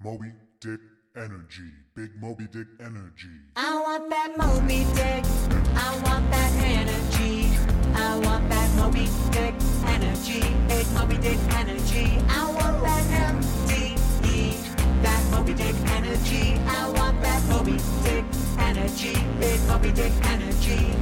Moby Dick energy. Big Moby Dick energy. I want that Moby Dick. I want that energy. I want that Moby Dick energy. Big Moby Dick energy. I want that MDE. That Moby Dick energy. I want that Moby Dick energy. Big Moby Dick energy.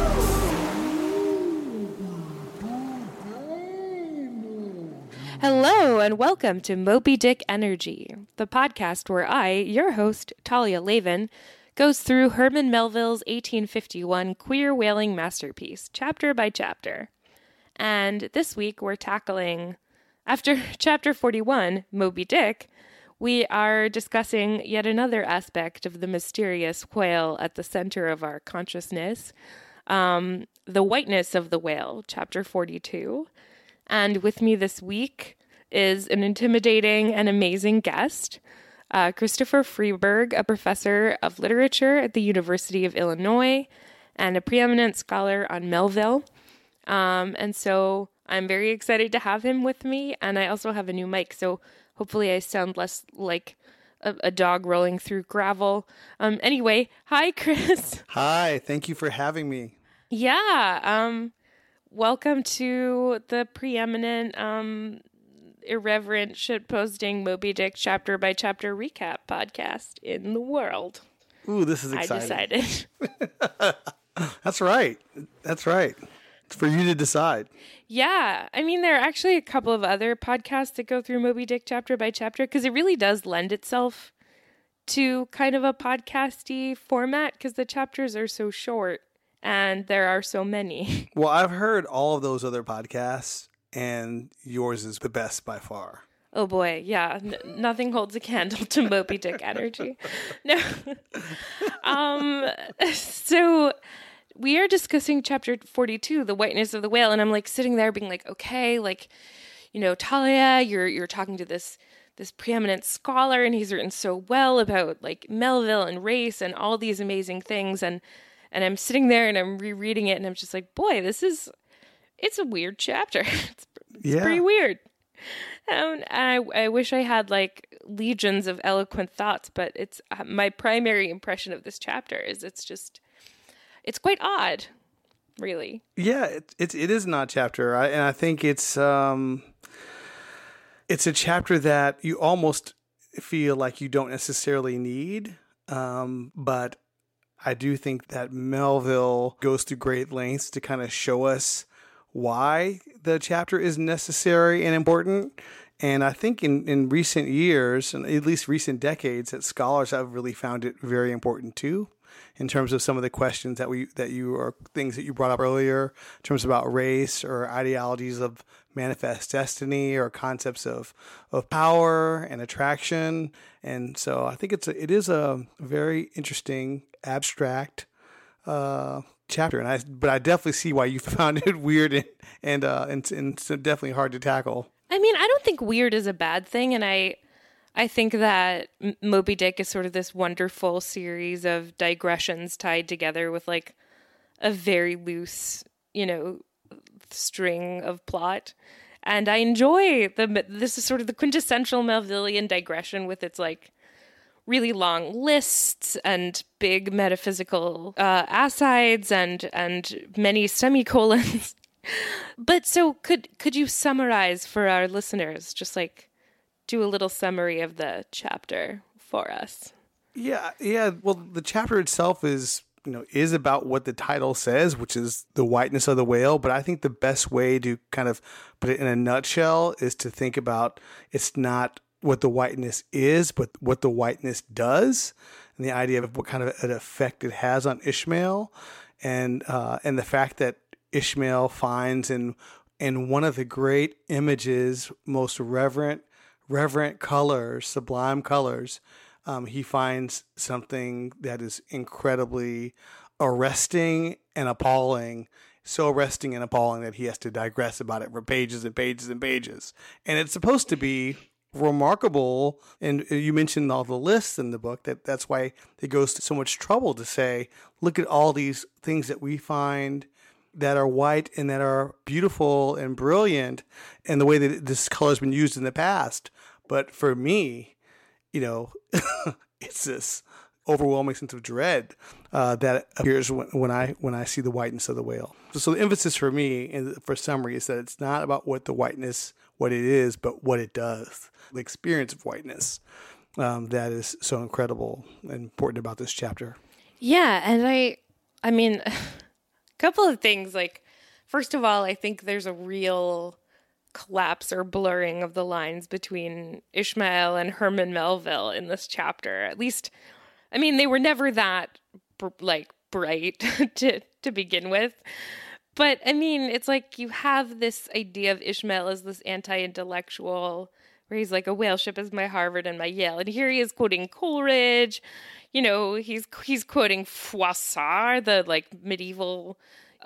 Hello and welcome to Moby Dick Energy, the podcast where I, your host, Talia Lavin, goes through Herman Melville's 1851 queer whaling masterpiece, chapter by chapter. And this week we're tackling, after chapter 41, Moby Dick, we are discussing yet another aspect of the mysterious whale at the center of our consciousness, the whiteness of the whale, chapter 42. And with me this week is an intimidating and amazing guest, Christopher Freeberg, a professor of literature at the University of Illinois and a preeminent scholar on Melville. And so I'm very excited to have him with me. And I also have a new mic, so hopefully I sound less like a dog rolling through gravel. Anyway, hi, Chris. Hi, thank you for having me. Yeah. Welcome to the preeminent, irreverent, shitposting Moby Dick chapter by chapter recap podcast in the world. Ooh, this is exciting. I decided. That's right. That's right. It's for you to decide. Yeah. I mean, there are actually a couple of other podcasts that go through Moby Dick chapter by chapter because it really does lend itself to kind of a podcasty format because the chapters are so short. And there are so many. Well, I've heard all of those other podcasts, and yours is the best by far. Oh boy, yeah. Nothing holds a candle to Moby Dick energy. No. So we are discussing chapter 42, the whiteness of the whale, and I'm like sitting there being like, okay, like, you know, Talia, you're talking to this preeminent scholar, and he's written so well about like Melville and race and all these amazing things, and I'm sitting there and I'm rereading it and I'm just like, boy, it's a weird chapter. It's pretty weird. And I wish I had like legions of eloquent thoughts, but it's my primary impression of this chapter is it's quite odd, really. Yeah, it is an odd chapter. And I think it's a chapter that you almost feel like you don't necessarily need, but I do think that Melville goes through great lengths to kind of show us why the chapter is necessary and important. And I think in recent years, and at least recent decades, that scholars have really found it very important too, in terms of some of the questions things that you brought up earlier, in terms about race or ideologies of manifest destiny or concepts of power and attraction. And so I think it is a very interesting, abstract chapter. But I definitely see why you found it weird and so definitely hard to tackle. I mean, I don't think weird is a bad thing, and I think that Moby Dick is sort of this wonderful series of digressions tied together with like a very loose, string of plot. And I enjoy this is sort of the quintessential Melvillian digression with its like really long lists and big metaphysical asides and many semicolons. But so could you summarize for our listeners, just like do a little summary of the chapter for us? Yeah. Well, the chapter itself is about what the title says, which is the whiteness of the whale. But I think the best way to kind of put it in a nutshell is to think about it's not what the whiteness is, but what the whiteness does, and the idea of what kind of an effect it has on Ishmael, and the fact that Ishmael finds in one of the great images, most reverent colors, sublime colors, he finds something that is incredibly arresting and appalling, so arresting and appalling that he has to digress about it for pages and pages and pages. And it's supposed to be remarkable. And you mentioned all the lists in the book, that's why it goes to so much trouble to say, look at all these things that we find that are white and that are beautiful and brilliant and the way that this color has been used in the past. But for me, it's this overwhelming sense of dread that appears when I see the whiteness of the whale. So the emphasis for me, for summary, is that it's not about what it is, but what it does. The experience of whiteness that is so incredible and important about this chapter. Yeah, and I mean, a couple of things. Like, first of all, I think there's a real collapse or blurring of the lines between Ishmael and Herman Melville in this chapter. At least, I mean, they were never that bright to begin with. But I mean, it's like you have this idea of Ishmael as this anti-intellectual, where he's like, a whale ship is my Harvard and my Yale, and here he is quoting Coleridge. He's quoting Froissart, the medieval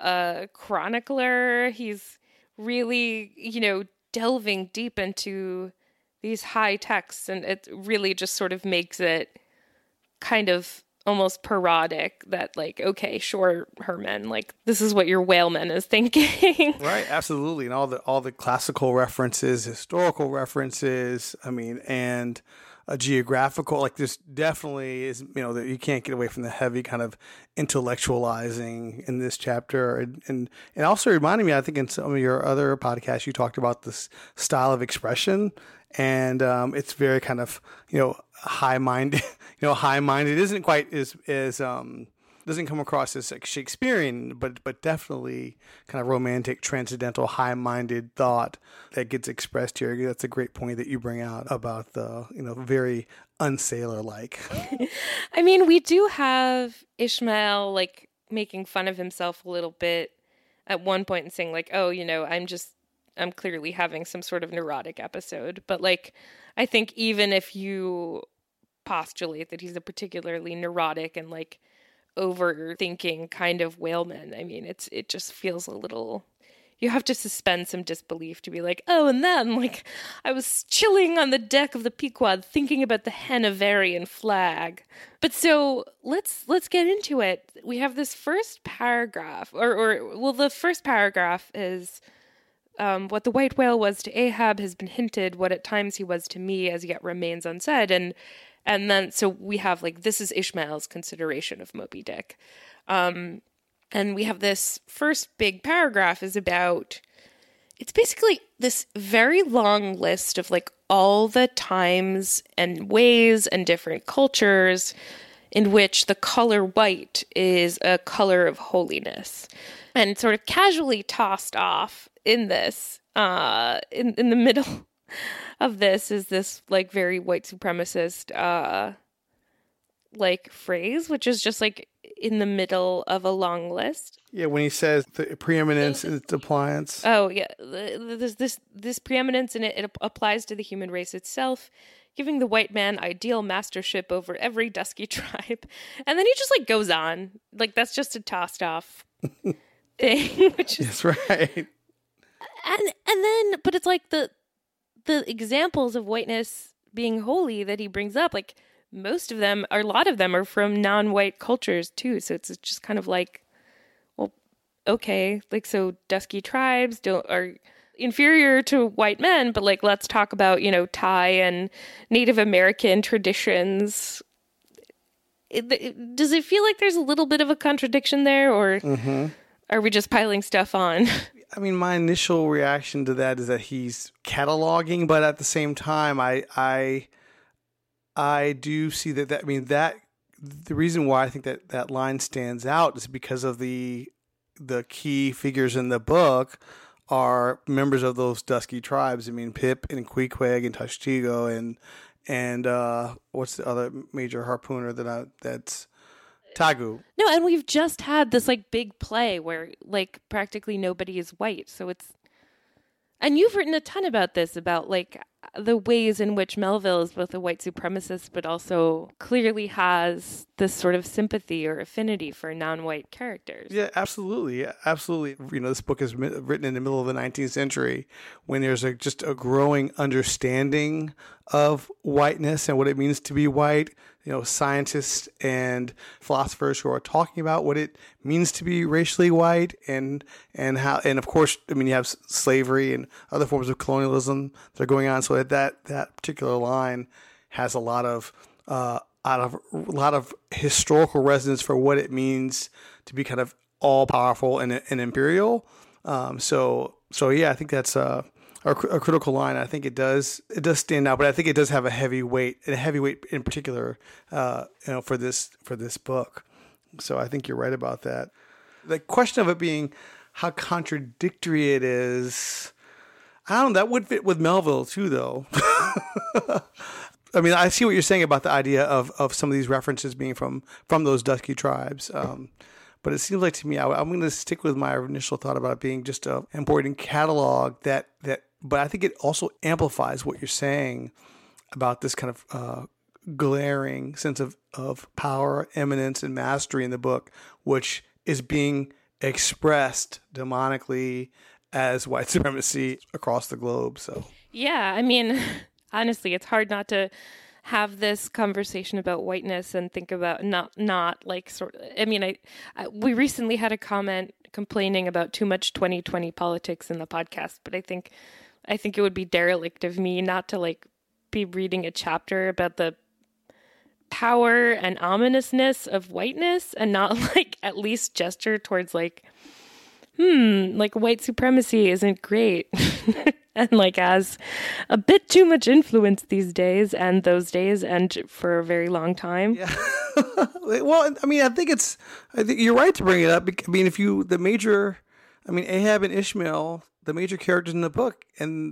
chronicler. He's really, delving deep into these high texts, and it really just sort of makes it kind of almost parodic that, okay, sure, Herman, this is what your whaleman is thinking. Right, absolutely. And all the classical references, historical references, and a geographical, this definitely is, that you can't get away from the heavy kind of intellectualizing in this chapter. And also reminding me, I think in some of your other podcasts, you talked about this style of expression, and it's very kind of, high-minded, high-minded. It isn't quite as doesn't come across as Shakespearean, but definitely kind of romantic, transcendental, high-minded thought that gets expressed here. That's a great point that you bring out about the, very unsailor-like. I mean, we do have Ishmael making fun of himself a little bit at one point and saying I'm clearly having some sort of neurotic episode. But I think even if you postulate that he's a particularly neurotic and overthinking kind of whaleman, I mean, it just feels a little, you have to suspend some disbelief to be and then I was chilling on the deck of the Pequod thinking about the Hanoverian flag. But so let's get into it. We have this first paragraph, the first paragraph is, what the white whale was to Ahab has been hinted, what at times he was to me as yet remains unsaid. And then, so we have this is Ishmael's consideration of Moby Dick. And we have this first big paragraph is about, it's basically this very long list of all the times and ways and different cultures in which the color white is a color of holiness. And sort of casually tossed off in this, in the middle of this is this very white supremacist phrase, which is just in the middle of a long list. Yeah, when he says the preeminence in its appliance. Oh yeah, this preeminence in it applies to the human race itself, giving the white man ideal mastership over every dusky tribe. And then he just goes on. That's just a tossed off thing, which is that's right. And then, but it's the examples of whiteness being holy that he brings up, most of them, or a lot of them, are from non-white cultures too. So it's just kind of well, okay, so dusky tribes are inferior to white men, but let's talk about Thai and Native American traditions. Does it feel like there's a little bit of a contradiction there, or are we just piling stuff on? I mean, my initial reaction to that is that he's cataloging, but at the same time, I do see that the reason why I think that line stands out is because of the key figures in the book are members of those dusky tribes. I mean, Pip and Queequeg and Tushtigo and what's the other major harpooner that's Tagu. No, and we've just had this big play where practically nobody is white. So it's, and you've written a ton about this, about the ways in which Melville is both a white supremacist, but also clearly has this sort of sympathy or affinity for non-white characters. Yeah, absolutely. Yeah, absolutely. This book is written in the middle of the 19th century when there's just a growing understanding of whiteness and what it means to be white. Scientists and philosophers who are talking about what it means to be racially white and how, and of course, you have slavery and other forms of colonialism that are going on. So that particular line has a lot of historical resonance for what it means to be kind of all powerful and imperial. So yeah, I think that's a critical line. I think it does stand out, but I think it does have a heavy weight in particular, for this book. So I think you're right about that. The question of it being how contradictory it is, I don't know, that would fit with Melville too, though. I mean, I see what you're saying about the idea of some of these references being from those dusky tribes. But it seems like to me, I'm going to stick with my initial thought about it being just an important catalog that, but I think it also amplifies what you're saying about this kind of glaring sense of power, eminence, and mastery in the book, which is being expressed demonically as white supremacy across the globe. So yeah, I mean, honestly, it's hard not to have this conversation about whiteness and think about not like sort of, I mean, we recently had a comment complaining about too much 2020 politics in the podcast, but I think it would be derelict of me not to like be reading a chapter about the power and ominousness of whiteness and not like at least gesture towards like white supremacy isn't great and like has a bit too much influence these days and those days and for a very long time. Yeah. Well, I mean, I think you're right to bring it up. I mean, Ahab and Ishmael, the major characters in the book, and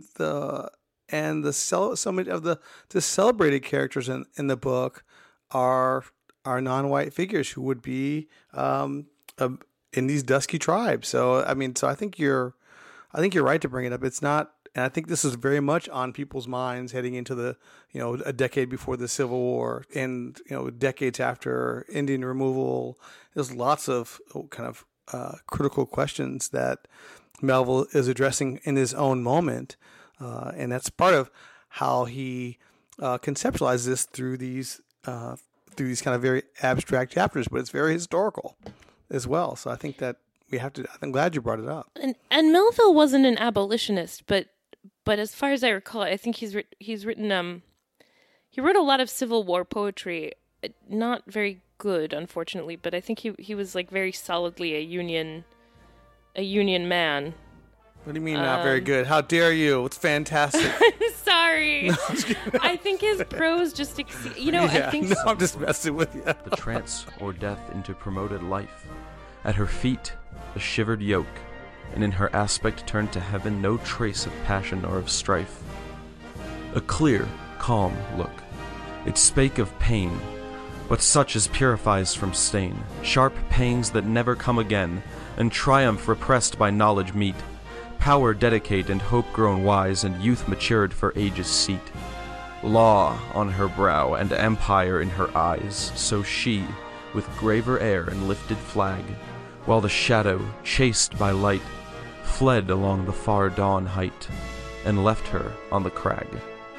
some of the celebrated characters in the book are non-white figures who would be in these dusky tribes. So I mean, I think you're right to bring it up. It's not, and I think this is very much on people's minds heading into a decade before the Civil War and decades after Indian removal. There's lots of kind of critical questions that Melville is addressing in his own moment, and that's part of how he conceptualizes this through these kind of very abstract chapters, but it's very historical as well. So I think that I'm glad you brought it up. And Melville wasn't an abolitionist, but as far as I recall, I think he's written he wrote a lot of Civil War poetry, not very good, unfortunately, but I think he was like very solidly a Union man. What do you mean not very good? How dare you? It's fantastic. I'm sorry. No, I think his prose just I think no, I'm just messing with you. The trance or death into promoted life. At her feet, a shivered yoke, and in her aspect turned to heaven no trace of passion or of strife. A clear, calm look. It spake of pain, but such as purifies from stain, sharp pangs that never come again, and triumph repressed by knowledge meet, power dedicate and hope grown wise, and youth matured for age's seat. Law on her brow and empire in her eyes, so she, with graver air and lifted flag, while the shadow, chased by light, fled along the far dawn height, and left her on the crag.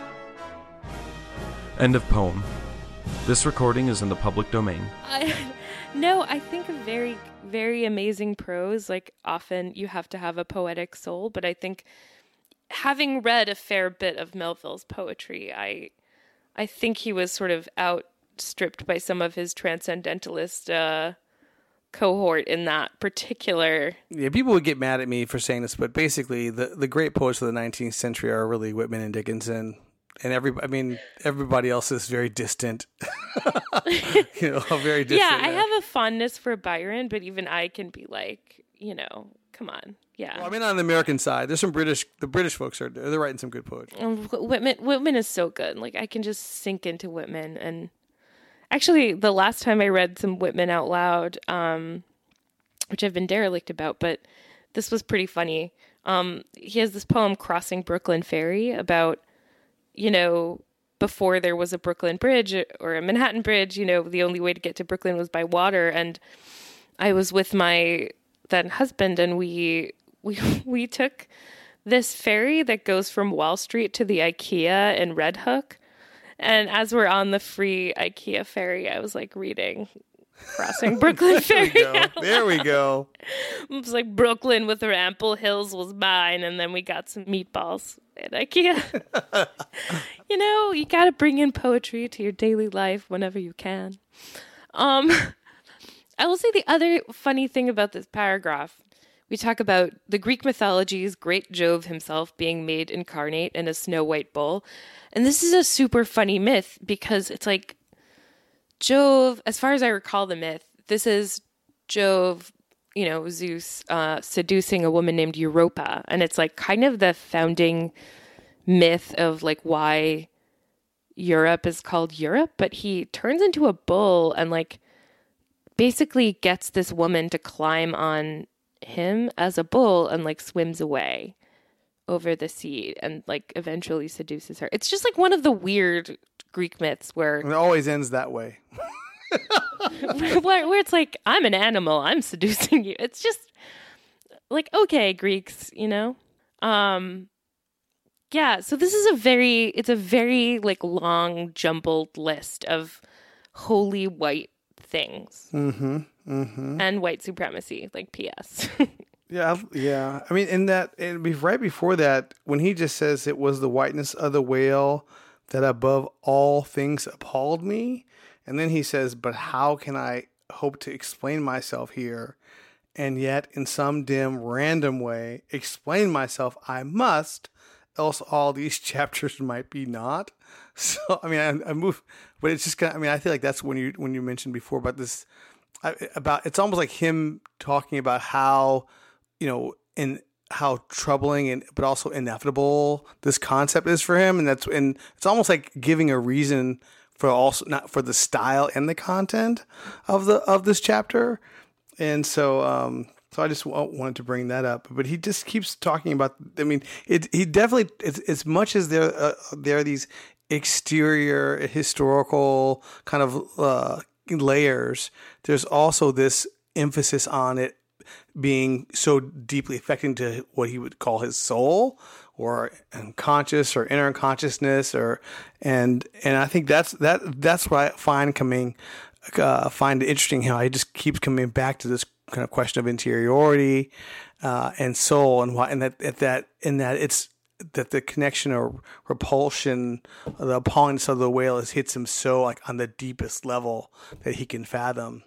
End of poem. This recording is in the public domain. I think a very, very amazing prose. Like, often you have to have a poetic soul, but I think having read a fair bit of Melville's poetry, I think he was sort of outstripped by some of his transcendentalist cohort in that particular. Yeah, people would get mad at me for saying this, but basically the great poets of the 19th century are really Whitman and Dickinson. And everybody else is very distant. Very distant. Yeah, I have a fondness for Byron, but even I can be like, come on. Yeah. Well, I mean, on the American side, there's the British folks they're writing some good poetry. Whitman is so good. Like, I can just sink into Whitman. And actually, the last time I read some Whitman out loud, which I've been derelict about, but this was pretty funny. He has this poem, Crossing Brooklyn Ferry, about, before there was a Brooklyn Bridge or a Manhattan Bridge, the only way to get to Brooklyn was by water. And I was with my then husband, and we took this ferry that goes from Wall Street to the IKEA in Red Hook. And as we're on the free IKEA ferry, I was like reading Crossing Brooklyn Ferry. There we go. It was like Brooklyn with her ample hills was mine, and then we got some meatballs. And I can't, you got to bring in poetry to your daily life whenever you can. I will say the other funny thing about this paragraph, we talk about the Greek mythology's great Jove himself being made incarnate in a snow white bull. And this is a super funny myth because it's like Jove, as far as I recall the myth, this is Jove, Zeus seducing a woman named Europa. And it's like kind of the founding myth of like why Europe is called Europe. But he turns into a bull and like basically gets this woman to climb on him as a bull and like swims away over the sea and like eventually seduces her. It's just like one of the weird Greek myths where it always ends that way. where it's like, I'm an animal, I'm seducing you. It's just like, okay, Greeks, Yeah, so this is a very like long jumbled list of holy white things. And white supremacy, like PS. Yeah. I mean, right before that, when he just says it was the whiteness of the whale that above all things appalled me. And then he says, but how can I hope to explain myself here? And yet in some dim random way, explain myself I must, else all these chapters might be not. So, I mean, I move, but it's just kind of, I mean, I feel like that's when you mentioned before about this, it's almost like him talking about how, and how troubling but also inevitable this concept is for him. And it's almost like giving a reason for also not for the style and the content of this chapter. And so, so I just wanted to bring that up, but he just keeps talking about, I mean, he definitely, as much as there are these exterior historical kind of, layers, there's also this emphasis on it being so deeply affecting to what he would call his soul or unconscious or inner consciousness and I think that's what I find find it interesting how he just keeps coming back to this kind of question of interiority and soul and why and that it's that the connection or repulsion, the appallingness of the whale hits him so like on the deepest level that he can fathom.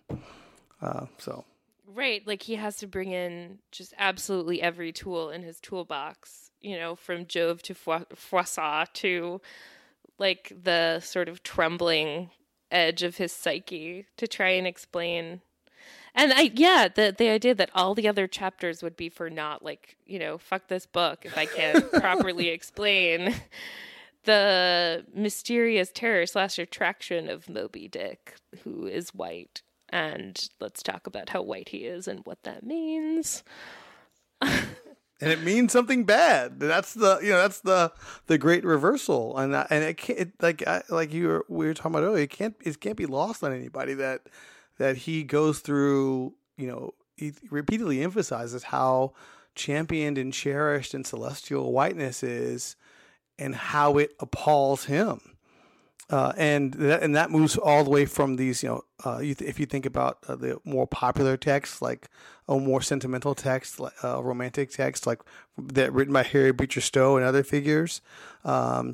Right, like he has to bring in just absolutely every tool in his toolbox, from Jove to Froissart to like the sort of trembling edge of his psyche to try and explain. And the idea that all the other chapters would be for not like, fuck this book if I can't properly explain the mysterious terror/attraction of Moby Dick, who is white. And let's talk about how white he is and what that means. And it means something bad. That's the great reversal. And it can't, we were talking about earlier, it can't be lost on anybody that he goes through, he repeatedly emphasizes how championed and cherished and celestial whiteness is and how it appalls him. And that moves all the way from these, if you think about the more popular texts, like a more sentimental text, like romantic text, like that written by Harry Beecher Stowe and other figures, and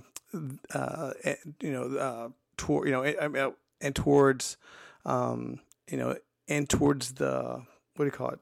towards the, what do you call it?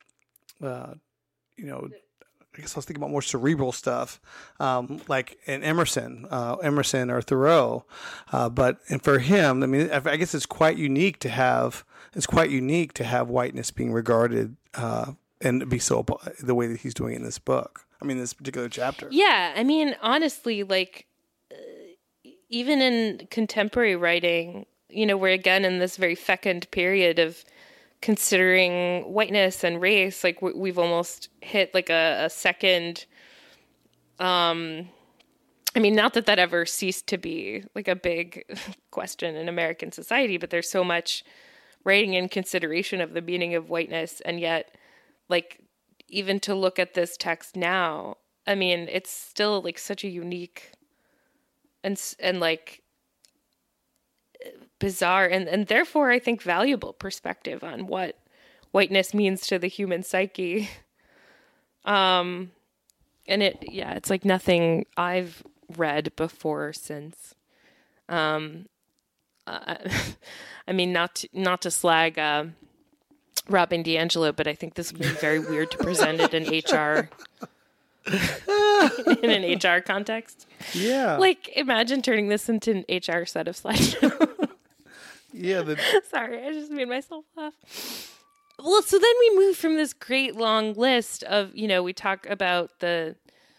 I guess I was thinking about more cerebral stuff, like in Emerson or Thoreau. And for him, I mean, I guess it's quite unique to have whiteness being regarded, and be so the way that he's doing it in this book. I mean, this particular chapter. Yeah. I mean, honestly, like, even in contemporary writing, we're again in this very fecund period of considering whiteness and race, like we've almost hit like a second, I mean, not that ever ceased to be like a big question in American society, but there's so much writing in consideration of the meaning of whiteness. And yet, like, even to look at this text now, I mean, it's still like such a unique and like bizarre and therefore I think valuable perspective on what whiteness means to the human psyche. And and it's like nothing I've read before or since. I mean, not to slag Robin DiAngelo, but I think this would be very weird to present it in HR in an HR context. Yeah. Like, imagine turning this into an HR set of slideshow. Yeah. Sorry, I just made myself laugh. Well, so then we move from this great long list of, we talk about the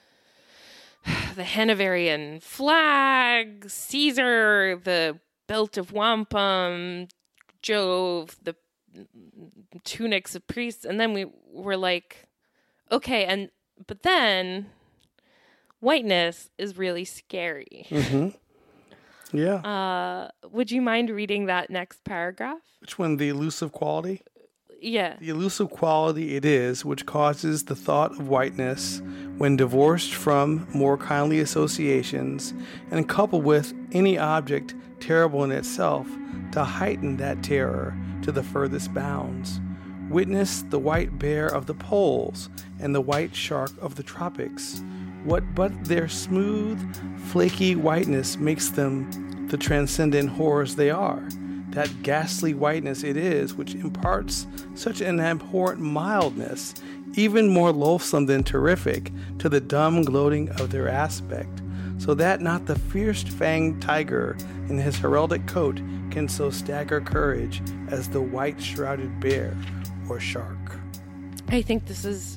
Hanoverian flag, Caesar, the belt of wampum, Jove, the tunics of priests, and then we were like, okay, but then whiteness is really scary. Mm-hmm. Yeah. Would you mind reading that next paragraph? Which one? The elusive quality? Yeah. The elusive quality it is which causes the thought of whiteness, when divorced from more kindly associations and coupled with any object terrible in itself, to heighten that terror to the furthest bounds. Witness the white bear of the poles and the white shark of the tropics. What but their smooth, flaky whiteness makes them the transcendent horrors they are? That ghastly whiteness it is which imparts such an abhorrent mildness, even more loathsome than terrific, to the dumb gloating of their aspect, so that not the fierce-fanged tiger in his heraldic coat can so stagger courage as the white-shrouded bear or shark. I think it's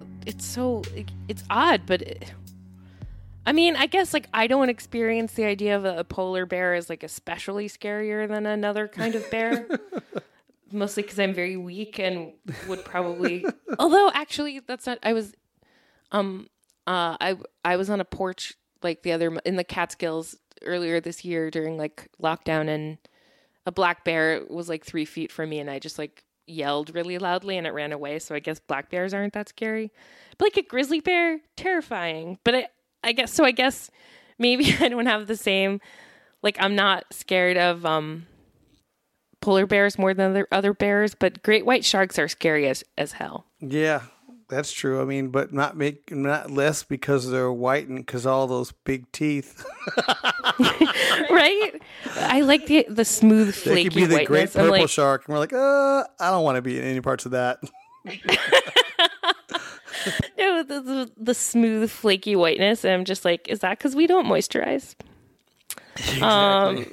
odd, but I guess like I don't experience the idea of a polar bear as like especially scarier than another kind of bear. Mostly because I'm very weak and would probably. Although actually, that's not. I was on a porch like in the Catskills earlier this year during like lockdown, and a black bear was like 3 feet from me, and I just like yelled really loudly and it ran away. So I guess black bears aren't that scary, but like a grizzly bear, terrifying. But I guess maybe I don't have the same, like I'm not scared of polar bears more than other bears, but great white sharks are scary as hell. Yeah, that's true. I mean, but not less because they're white and because all those big teeth. Right? I like the smooth, flaky whiteness. They could be the great purple shark, and we're like, I don't want to be in any parts of that. No, the smooth, flaky whiteness. And I'm just like, is that because we don't moisturize? Exactly.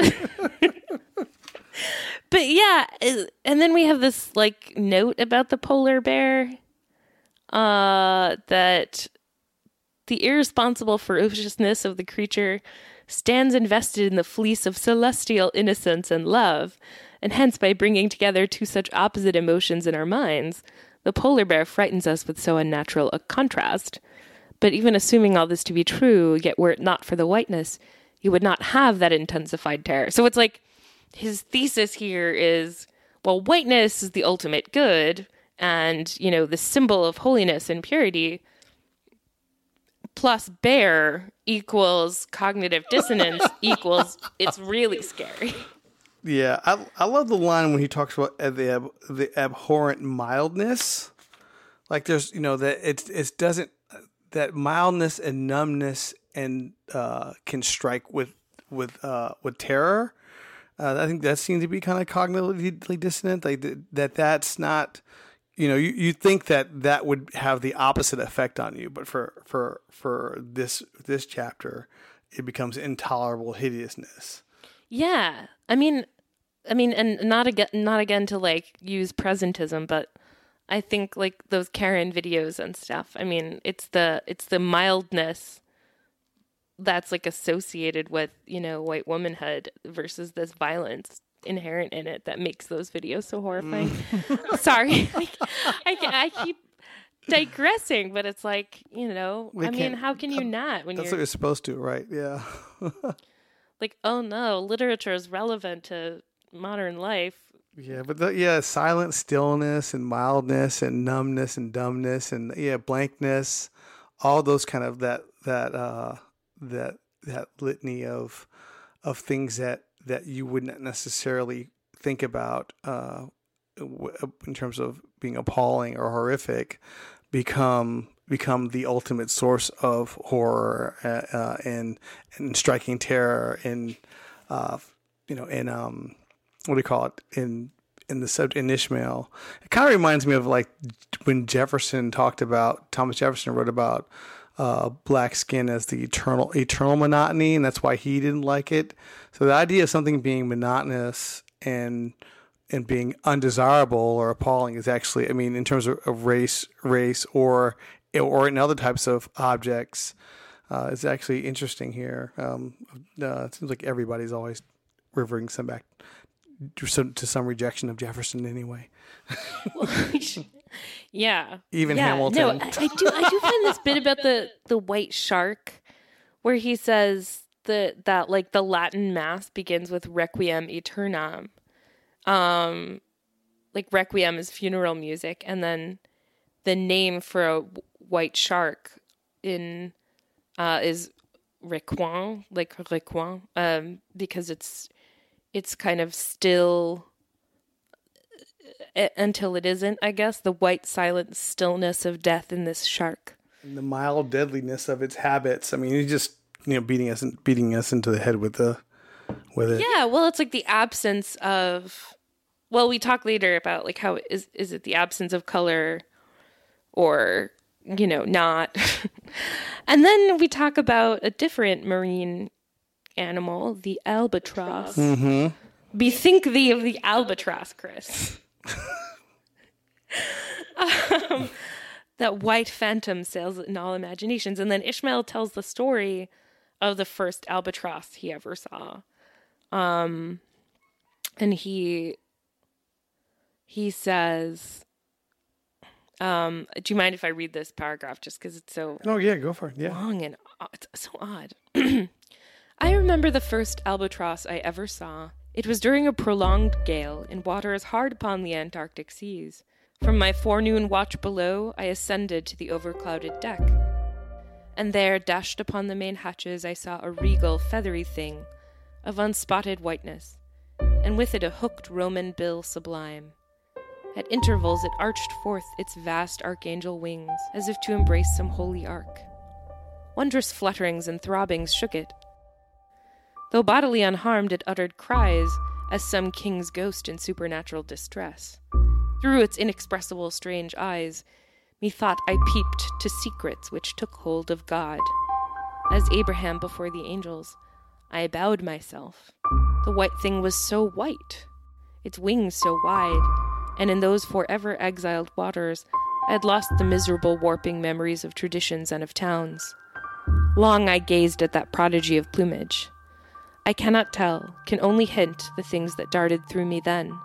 But yeah, and then we have this like note about the polar bear that the irresponsible ferociousness of the creature stands invested in the fleece of celestial innocence and love, and hence by bringing together two such opposite emotions in our minds, the polar bear frightens us with so unnatural a contrast. But even assuming all this to be true, yet were it not for the whiteness, you would not have that intensified terror. So it's like his thesis here is, well, whiteness is the ultimate good, and, the symbol of holiness and purity, plus bear equals cognitive dissonance equals it's really scary. Yeah, I love the line when he talks about the abhorrent mildness. Like there's, that it doesn't, that mildness and numbness and can strike with terror. I think that seems to be kind of cognitively dissonant. Like that's not, you think that would have the opposite effect on you, but for this chapter, it becomes intolerable hideousness. Yeah, I mean, and not again to like use presentism, but I think like those Karen videos and stuff. I mean, it's the mildness that's like associated with, white womanhood versus this violence inherent in it that makes those videos so horrifying. Sorry, I keep digressing, but it's like, how can you not when that's what you're supposed to, right? Yeah. Like, oh no, literature is relevant to modern life. Yeah, but silent stillness and mildness and numbness and dumbness and blankness, all those kind of that litany of things that you wouldn't necessarily think about in terms of being appalling or horrific become become the ultimate source of horror and striking terror in what do you call it in the subject in Ishmael. It kind of reminds me of like when Thomas Jefferson wrote about black skin as the eternal monotony, and that's why he didn't like it. So the idea of something being monotonous and being undesirable or appalling is actually, I mean, in terms of race or in other types of objects, is actually interesting here. It seems like everybody's always reverting some back to some rejection of Jefferson anyway. Yeah. Even yeah. Hamilton. No, I do find this bit about the white shark where he says that like the Latin mass begins with Requiem Aeternam. Like Requiem is funeral music, and then the name for a white shark is Requiem, because it's kind of still until it isn't, I guess, the white silent stillness of death in this shark. And the mild deadliness of its habits. I mean, he's just, beating us into the head with it. Yeah, well, it's like the absence of, well, we talk later about like how is it the absence of color or, not. And then we talk about a different marine animal, the albatross. Mm-hmm. Bethink thee of the albatross, Chris. That white phantom sails in all imaginations. And then Ishmael tells the story of the first albatross he ever saw. And he says, do you mind if I read this paragraph just because it's so Oh, yeah, go for it. Yeah. long and it's so odd. I remember the first albatross I ever saw. It was during a prolonged gale in waters hard upon the Antarctic seas. From my forenoon watch below, I ascended to the overclouded deck. And there, dashed upon the main hatches, I saw a regal, feathery thing of unspotted whiteness, and with it a hooked Roman bill sublime. At intervals it arched forth its vast archangel wings, as if to embrace some holy ark. Wondrous flutterings and throbbings shook it. Though bodily unharmed, it uttered cries, as some king's ghost in supernatural distress. Through its inexpressible strange eyes, methought I peeped to secrets which took hold of God. As Abraham before the angels, I bowed myself. The white thing was so white, its wings so wide, and in those forever exiled waters, I had lost the miserable warping memories of traditions and of towns. Long I gazed at that prodigy of plumage. I cannot tell, can only hint the things that darted through me then.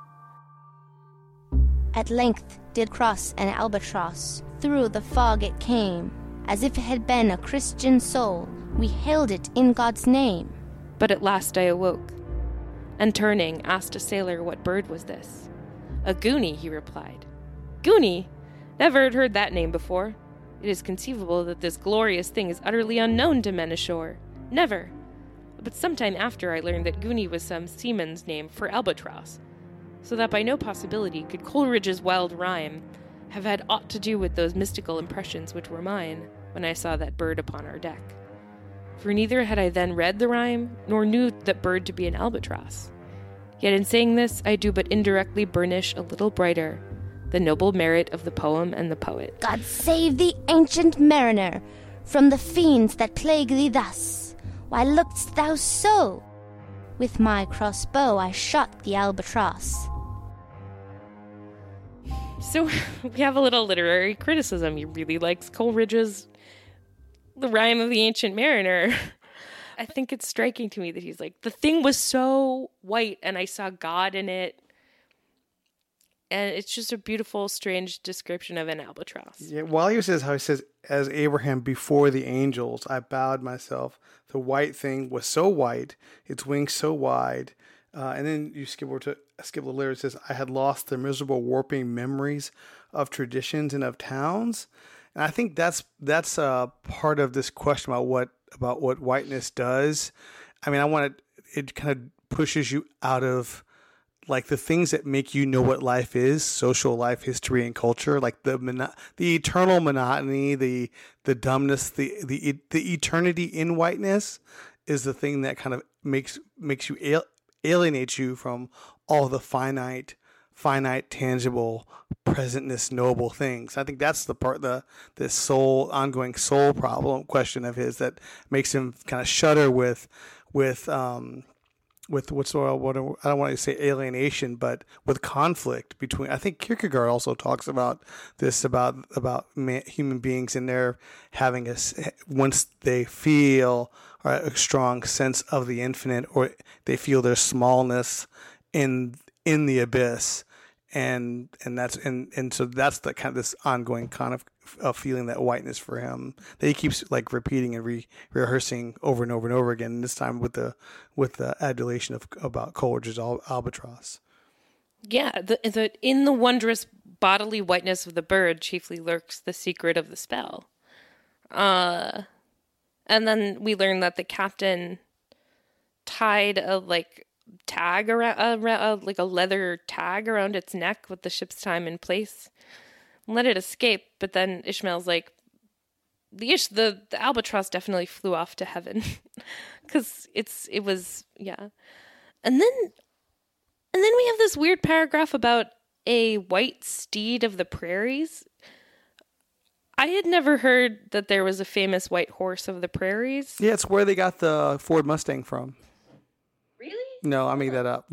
At length did cross an albatross. Through the fog it came. As if it had been a Christian soul, we hailed it in God's name. But at last I awoke, and turning, asked a sailor what bird was this. A goonie, he replied. Goonie? Never had heard that name before. It is conceivable that this glorious thing is utterly unknown to men ashore. Never. But sometime after I learned that goonie was some seaman's name for albatross, so that by no possibility could Coleridge's wild rhyme have had aught to do with those mystical impressions which were mine when I saw that bird upon our deck. For neither had I then read the rhyme, nor knew that bird to be an albatross. Yet in saying this, I do but indirectly burnish a little brighter the noble merit of the poem and the poet. God save thee, ancient mariner, from the fiends that plague thee thus. Why look'st thou so? With my crossbow I shot the albatross. So we have a little literary criticism. He really likes Coleridge's The Rime of the Ancient Mariner. I think it's striking to me that he's like, the thing was so white and I saw God in it. And it's just a beautiful, strange description of an albatross. Yeah, while he says how he says, as Abraham before the angels, I bowed myself. The white thing was so white, its wings so wide. And then you skip the lyric. It says, I had lost the miserable warping memories of traditions and of towns. And I think that's part of this question about what whiteness does. I mean, it kind of pushes you out of like the things that make you know what life is, social life, history, and culture, like the eternal monotony, the dumbness, the eternity in whiteness is the thing that kind of makes you alienates you from all the finite, tangible, presentness, noble things. I think that's the part, this ongoing soul problem question of his that makes him kind of shudder with what's what I don't want to say alienation, but with conflict between. I think Kierkegaard also talks about this about human beings and their having once they feel a strong sense of the infinite, or they feel their smallness in the abyss, and so that's the kind of this ongoing kind of feeling, that whiteness for him that he keeps like repeating and rehearsing over and over and over again. And this time with the adulation about Coleridge's Albatross. Yeah, in the wondrous bodily whiteness of the bird chiefly lurks the secret of the spell. And then we learn that the captain tied a tag around, like a leather tag around its neck with the ship's time in place, and let it escape. But then Ishmael's like, the albatross definitely flew off to heaven, because it was. And then we have this weird paragraph about a white steed of the prairies. I had never heard that there was a famous white horse of the prairies. Yeah, it's where they got the Ford Mustang from. Really? No, I made that up.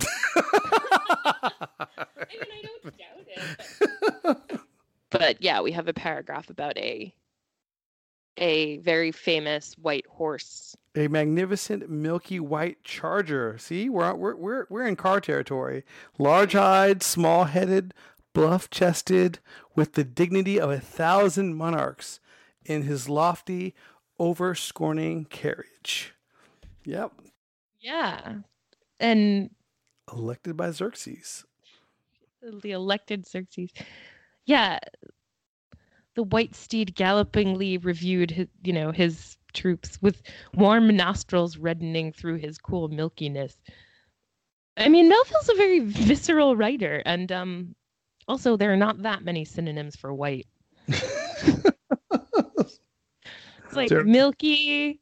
I don't doubt it. But yeah, we have a paragraph about a very famous white horse. A magnificent milky white charger. See, we're in car territory. Large-eyed, small-headed, bluff-chested, with the dignity of 1,000 monarchs in his lofty, over-scorning carriage. Yep. Yeah. And elected by Xerxes. The elected Xerxes. Yeah. The white steed gallopingly reviewed his troops, with warm nostrils reddening through his cool milkiness. I mean, Melville's a very visceral writer, and also there are not that many synonyms for white. It's like milky,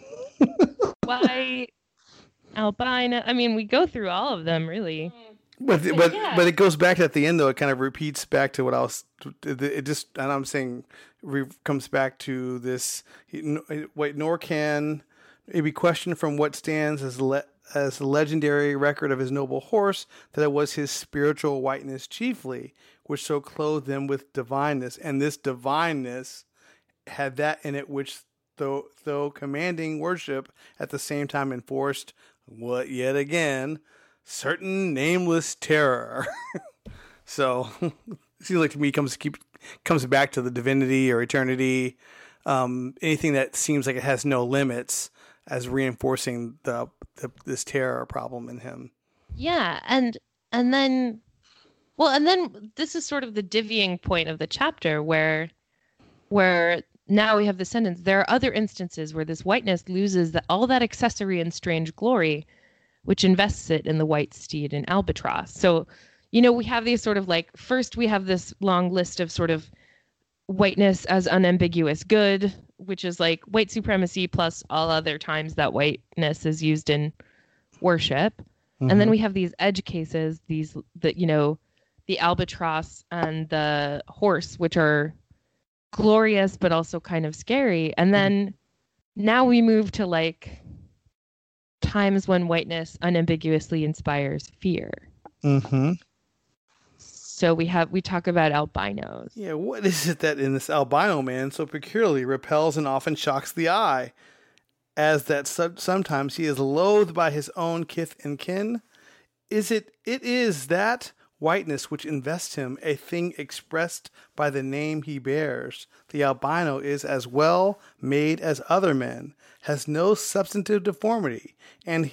white, albino. I mean, we go through all of them, really. But it goes back at the end, though. It kind of repeats back to what I was. It just, and I'm saying, comes back to this. Nor can it be questioned from what stands as the legendary record of his noble horse, that it was his spiritual whiteness chiefly, which so clothed them with divineness. And this divineness had that in it which, though commanding worship, at the same time enforced what yet again, certain nameless terror. So it seems like to me comes back to the divinity or eternity, anything that seems like it has no limits, as reinforcing this terror problem in him. Yeah, and then this is sort of the divvying point of the chapter where now we have the sentence. There are other instances where this whiteness loses all that accessory and strange glory, which invests it in the white steed and albatross. So, we have these sort of first we have this long list of sort of whiteness as unambiguous good, which is like white supremacy plus all other times that whiteness is used in worship. Mm-hmm. And then we have these edge cases, the albatross and the horse, which are glorious but also kind of scary. And then now we move to times when whiteness unambiguously inspires fear. Mm-hmm. So we talk about albinos. Yeah, what is it that in this albino man so peculiarly repels and often shocks the eye, as that sometimes he is loathed by his own kith and kin? It is that whiteness which invests him, a thing expressed by the name he bears. The albino is as well made as other men, has no substantive deformity, and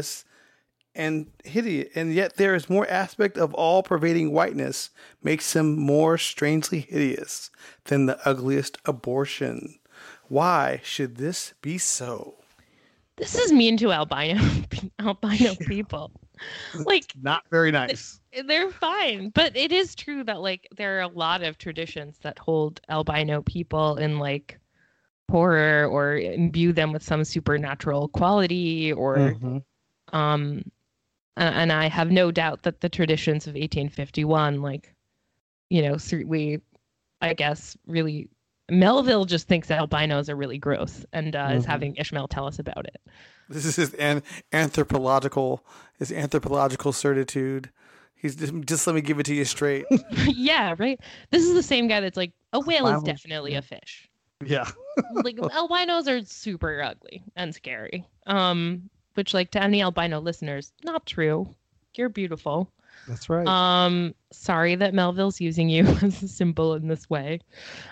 yet there is more aspect of all-pervading whiteness, makes him more strangely hideous than the ugliest abortion. Why should this be so? This is mean to albino people. Like, Not very nice. they're fine. But it is true that, like, there are a lot of traditions that hold albino people in, like, horror or imbue them with some supernatural quality or and I have no doubt that the traditions of 1851, like, you know, certainly, I guess, really, Melville just thinks albinos are really gross and is having Ishmael tell us about it. This is his anthropological certitude. He's just let me give it to you straight. Yeah, right. This is the same guy that's like, a whale is definitely a fish. Yeah. Like, albinos are super ugly and scary. Which, like, to any albino listeners, not true. You're beautiful. That's right. Sorry that Melville's using you as a symbol in this way.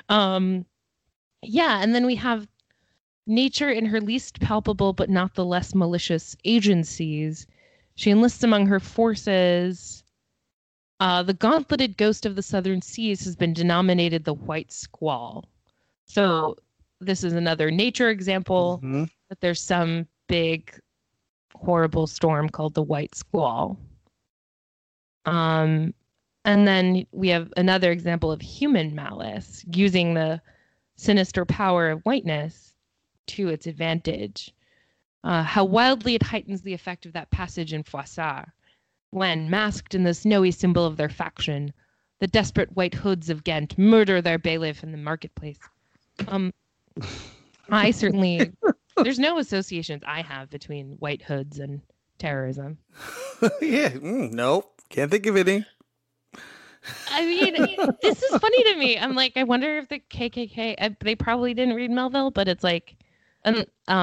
Yeah, and then we have nature in her least palpable but not the less malicious agencies. She enlists among her forces. The gauntleted ghost of the southern seas has been denominated the White Squall. So this is another nature example that there's some big, horrible storm called the White Squall. And then we have another example of human malice, using the sinister power of whiteness to its advantage. How wildly it heightens the effect of that passage in Froissart, when, masked in the snowy symbol of their faction, the desperate white hoods of Ghent murder their bailiff in the marketplace. I certainly, there's no associations I have between white hoods and terrorism. Yeah, nope, can't think of any. I mean, this is funny to me. I'm like, I wonder if the KKK, they probably didn't read Melville, but it's like, but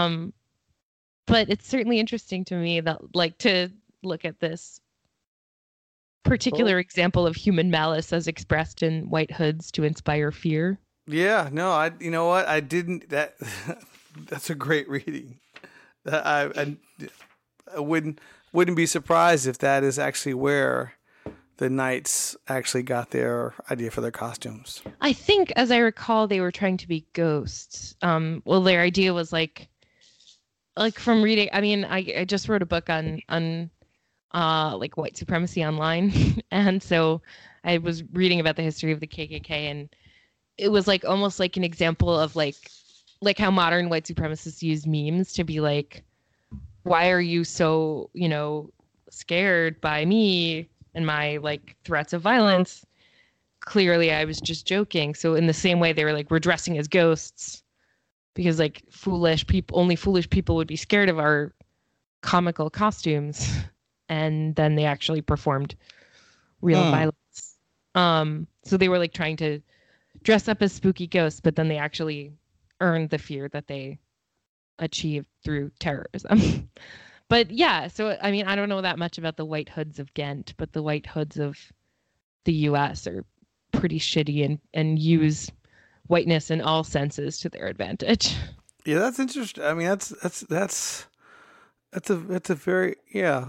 it's certainly interesting to me that, like, to look at this particular example of human malice as expressed in white hoods to inspire fear. Yeah, no, you know what? I didn't. That's a great reading. I wouldn't be surprised if that is actually where the Knights actually got their idea for their costumes. I think, as I recall, they were trying to be ghosts. Well, their idea was like from reading. I mean, I just wrote a book on like white supremacy online, and so I was reading about the history of the KKK, and it was like almost like an example of like how modern white supremacists use memes to be like, why are you so, you know, scared by me and my like threats of violence? Clearly I was just joking. So in the same way, they were like, we're dressing as ghosts because like only foolish people would be scared of our comical costumes. And then they actually performed real violence. So they were like trying to dress up as spooky ghosts, but then they actually earned the fear that they achieved through terrorism. But yeah, so I mean, I don't know that much about the White Hoods of Ghent, but the White Hoods of the US are pretty shitty and use whiteness in all senses to their advantage. Yeah, that's interesting. I mean, that's a very, yeah,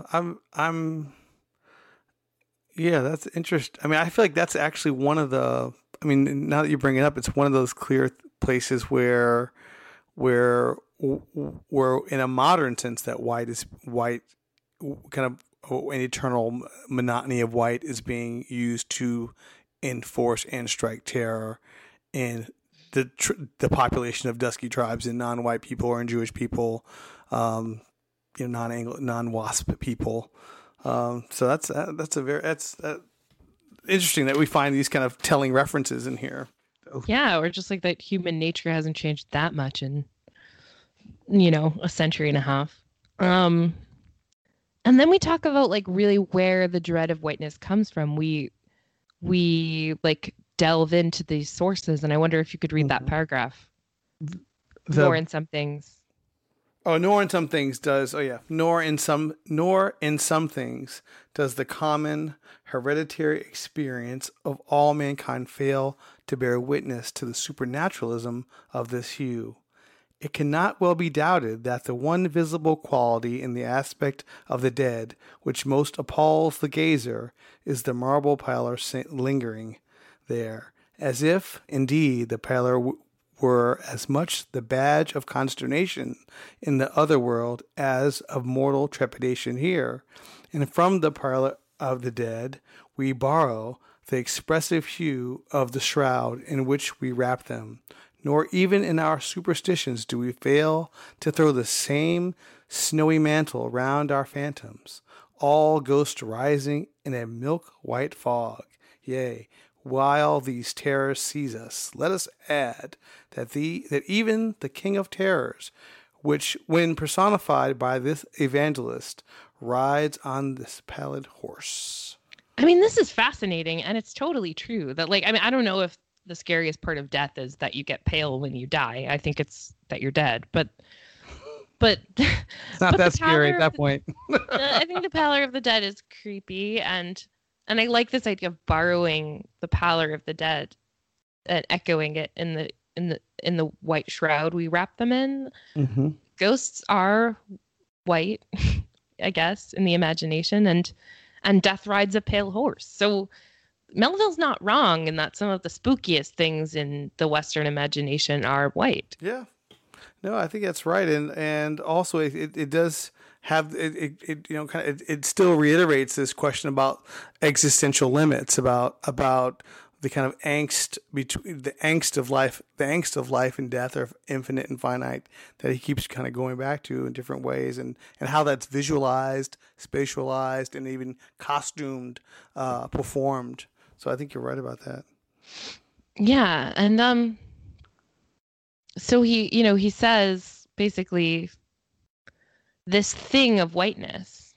yeah, that's interesting. I mean, I feel like that's actually one of the, I mean, now that you bring it up, it's one of those clear places where in a modern sense that white, kind of an eternal monotony of white is being used to enforce and strike terror in the population of dusky tribes and non-white people or in Jewish people, non-WASP people. So that's interesting that we find these kind of telling references in here. Yeah, or just like that human nature hasn't changed that much in, you know, a century and a half. And then we talk about like really where the dread of whiteness comes from. We like delve into these sources, and I wonder if you could read that paragraph. Nor in some things. Oh, nor in some things does. Oh yeah, nor in some things does the common hereditary experience of all mankind fail to bear witness to the supernaturalism of this hue. It cannot well be doubted that the one visible quality in the aspect of the dead which most appalls the gazer is the marble pallor lingering there, as if, indeed, the pallor were as much the badge of consternation in the other world as of mortal trepidation here. And from the parlor of the dead we borrow the expressive hue of the shroud in which we wrap them. Nor even in our superstitions do we fail to throw the same snowy mantle round our phantoms, all ghosts rising in a milk-white fog. Yea, while these terrors seize us, let us add that even the King of Terrors, which, when personified by this evangelist, rides on this pallid horse. I mean, this is fascinating, and it's totally true. That, like, I mean, I don't know if the scariest part of death is that you get pale when you die. I think it's that you're dead, but it's not that scary at that point. I think the pallor of the dead is creepy, and I like this idea of borrowing the pallor of the dead and echoing it in the white shroud we wrap them in. Mm-hmm. Ghosts are white, I guess, in the imagination, and death rides a pale horse. So Melville's not wrong in that some of the spookiest things in the Western imagination are white. Yeah. No, I think that's right. And also it does have, it still reiterates this question about existential limits, about the kind of angst between the angst of life and death are infinite and finite that he keeps kind of going back to in different ways, and how that's visualized, spatialized, and even costumed, performed. So I think you're right about that. Yeah. And, so he says basically this thing of whiteness,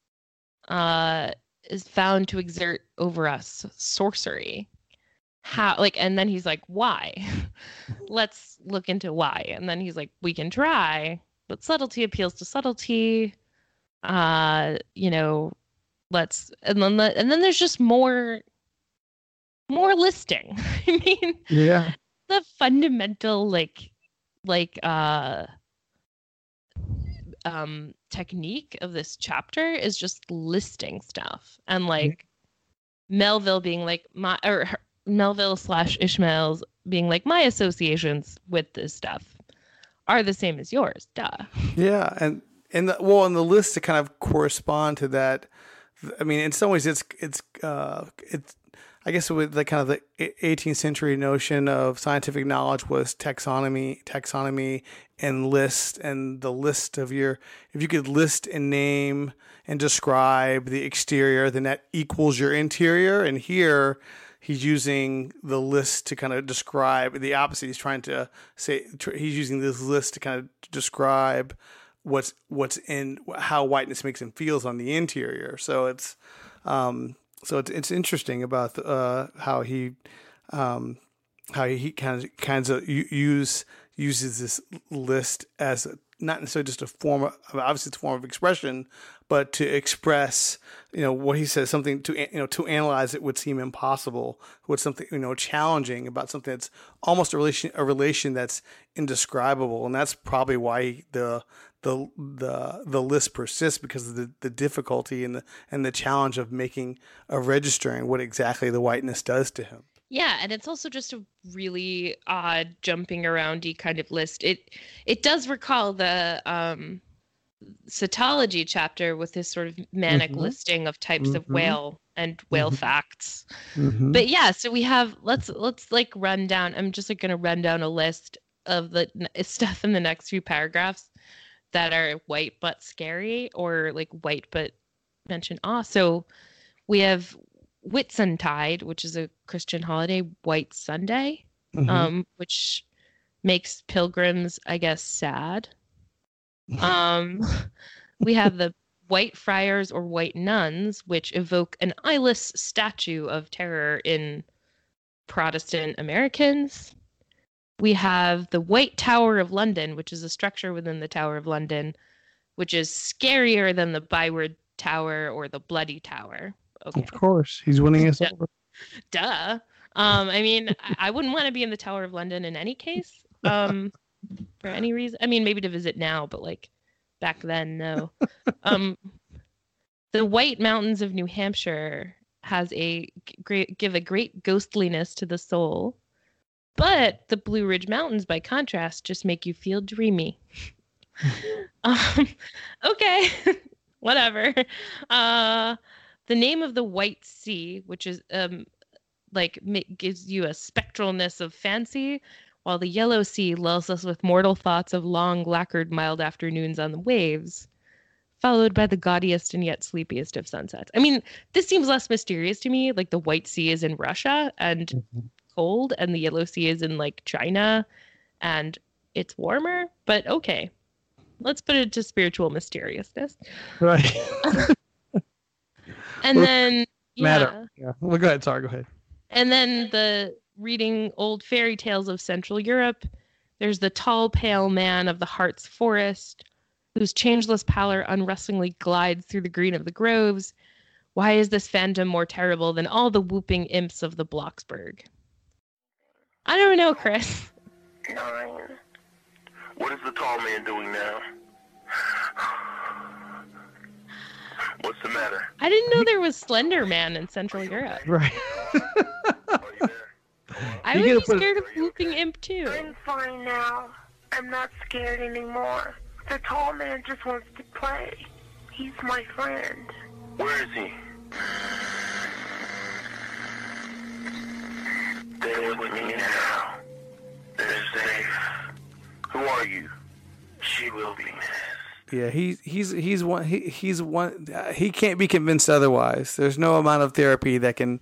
is found to exert over us sorcery. How, like, and then he's like, why? Let's look into why. And then he's like, we can try, but subtlety appeals to subtlety. Let's, and then there's just more listing. I mean, yeah, the fundamental technique of this chapter is just listing stuff, and like Melville being like Melville/Ishmael's being like, my associations with this stuff are the same as yours. Duh. Yeah, and the lists to kind of correspond to that. I mean, in some ways, it's I guess with the kind of the 18th century notion of scientific knowledge was taxonomy and list, and the list of if you could list and name and describe the exterior, then that equals your interior. And here he's using the list to kind of describe the opposite. He's trying to say, he's using this list to kind of describe what's in how whiteness makes him feels on the interior. So it's it's interesting about how he kind of uses this list as not necessarily just a form of, obviously it's a form of expression, but to express, what he says, something to analyze it would seem impossible, what's something, challenging about something that's almost a relation that's indescribable. And that's probably why the list persists, because of the difficulty and the challenge of registering what exactly the whiteness does to him. Yeah, and it's also just a really odd jumping aroundy kind of list. It does recall the cetology chapter with this sort of manic listing of types of whale and whale facts. But yeah, so we have let's like run down. I'm just like going to run down a list of the stuff in the next few paragraphs that are white but scary, or like white but mention awe. So we have Whitsuntide, which is a Christian holiday, White Sunday, which makes pilgrims, I guess, sad. We have the White Friars or White Nuns, which evoke an eyeless statue of terror in Protestant Americans. We have the White Tower of London, which is a structure within the Tower of London, which is scarier than the Byward Tower or the Bloody Tower. Okay. Of course, he's winning us over. Duh. I mean, I wouldn't want to be in the Tower of London in any case, for any reason. I mean, maybe to visit now, but like back then, no. The White Mountains of New Hampshire give a great ghostliness to the soul. But the Blue Ridge Mountains, by contrast, just make you feel dreamy. Okay, whatever. The name of the White Sea, which is gives you a spectralness of fancy, while the Yellow Sea lulls us with mortal thoughts of long, lacquered, mild afternoons on the waves, followed by the gaudiest and yet sleepiest of sunsets. I mean, this seems less mysterious to me. Like the White Sea is in Russia and cold, and the Yellow Sea is in like China, and it's warmer. But okay, let's put it to spiritual mysteriousness. Right. And then Matter. Yeah. Well, go ahead. Sorry. Go ahead. And then reading old fairy tales of Central Europe, there's the tall, pale man of the Hartz forest, whose changeless pallor unrestingly glides through the green of the groves. Why is this phantom more terrible than all the whooping imps of the Blocksberg? I don't know, Chris. 9. What is the tall man doing now? What's the matter? I didn't know there was Slender Man in Central Europe. Right. Are you there? I You would gotta be put- scared of whooping imp too. I'm fine now. I'm not scared anymore. The tall man just wants to play. He's my friend. Where is he? They're with me now. They're safe. Who are you? She will be missed. Yeah, he's one. He's one. He can't be convinced otherwise. There's no amount of therapy that can.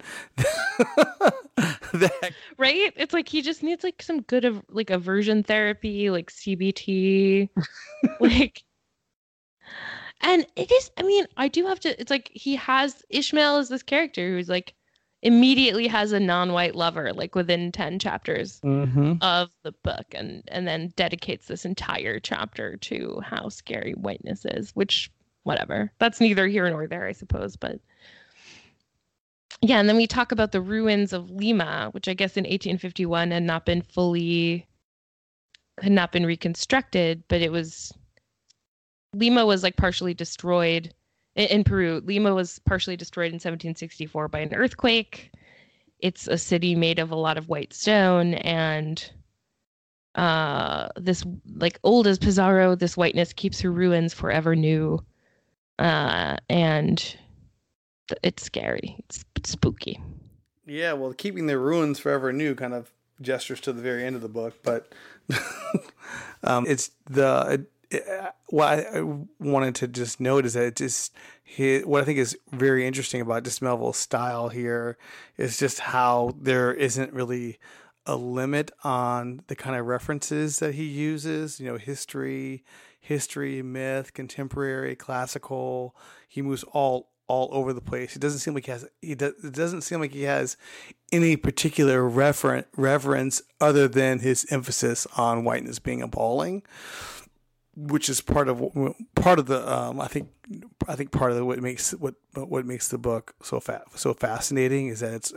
that Right? It's like he just needs like some good like aversion therapy, like CBT, like. And it is. I mean, I do have to. It's like Ishmael is this character who's like immediately has a non-white lover like within 10 chapters Mm-hmm. of the book, and then dedicates this entire chapter to how scary whiteness is, which whatever, that's neither here nor there, I suppose. But yeah, and then we talk about the ruins of Lima, which I guess in 1851 had not been reconstructed, but Lima was like partially destroyed in Peru. Lima was partially destroyed in 1764 by an earthquake. It's a city made of a lot of white stone, and this, like old as Pizarro, this whiteness keeps her ruins forever new, and it's scary. It's spooky. Yeah, well, keeping their ruins forever new kind of gestures to the very end of the book, but it's what I wanted to just note is that what I think is very interesting about just Melville's style here is just how there isn't really a limit on the kind of references that he uses. You know, history, myth, contemporary, classical. He moves all over the place. It doesn't seem like he has any particular reverence other than his emphasis on whiteness being appalling, which is part of the I think part of what makes the book so fascinating is that it's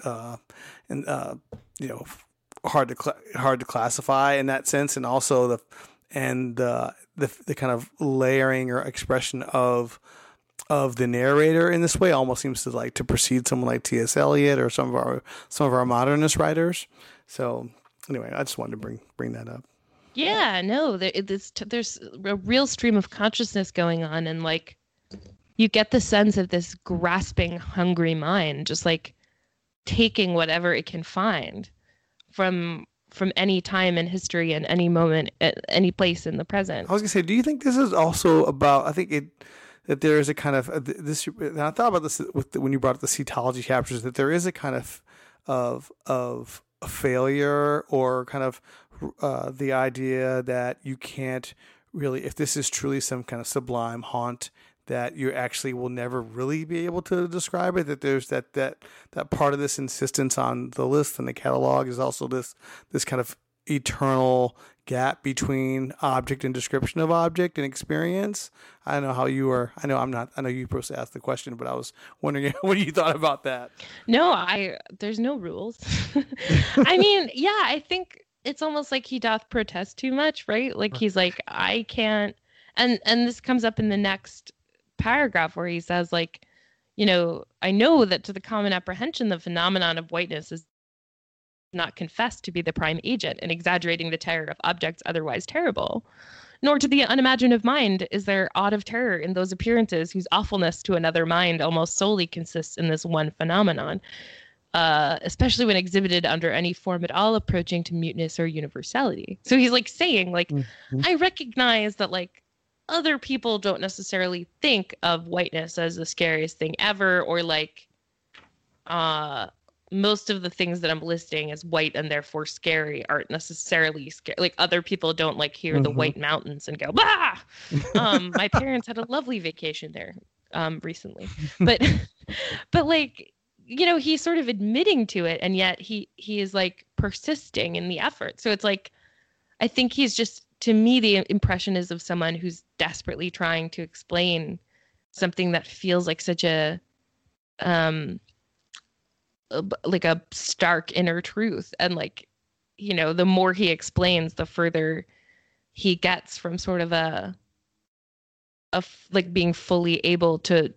hard to classify in that sense, and also the kind of layering or expression of the narrator in this way almost seems to like to precede someone like T.S. Eliot or some of our modernist writers. So anyway, I just wanted to bring that up. Yeah, no, there's a real stream of consciousness going on, and like you get the sense of this grasping, hungry mind, just like taking whatever it can find from any time in history and any moment at any place in the present. I was gonna say, do you think this is also about? I think that there is a kind of this. And I thought about this when you brought up the cetology chapters, that there is a kind of a failure, or kind of the idea that you can't really, if this is truly some kind of sublime haunt, that you actually will never really be able to describe it. That there's that part of this insistence on the list and the catalog is also this kind of eternal gap between object and description of object and experience. I don't know how you are. I know you supposed to ask the question, but I was wondering what you thought about that. No, there's no rules. I mean, yeah, I think it's almost like he doth protest too much, right? Like he's like, I can't, and this comes up in the next paragraph where he says, like, you know, I know that to the common apprehension, the phenomenon of whiteness is not confess to be the prime agent and exaggerating the terror of objects otherwise terrible. Nor to the unimaginative mind is there aught of terror in those appearances whose awfulness to another mind almost solely consists in this one phenomenon, especially when exhibited under any form at all approaching to muteness or universality. So he's like saying, like, I recognize that like other people don't necessarily think of whiteness as the scariest thing ever, or like most of the things that I'm listing as white and therefore scary aren't necessarily scary. Like other people don't like hear the White Mountains and go, bah! My parents had a lovely vacation there recently, but like, you know, he's sort of admitting to it, and yet he is like persisting in the effort. So it's like, I think he's just, to me, the impression is of someone who's desperately trying to explain something that feels like such a like a stark inner truth. And like, you know, the more he explains, the further he gets from sort of a like being fully able to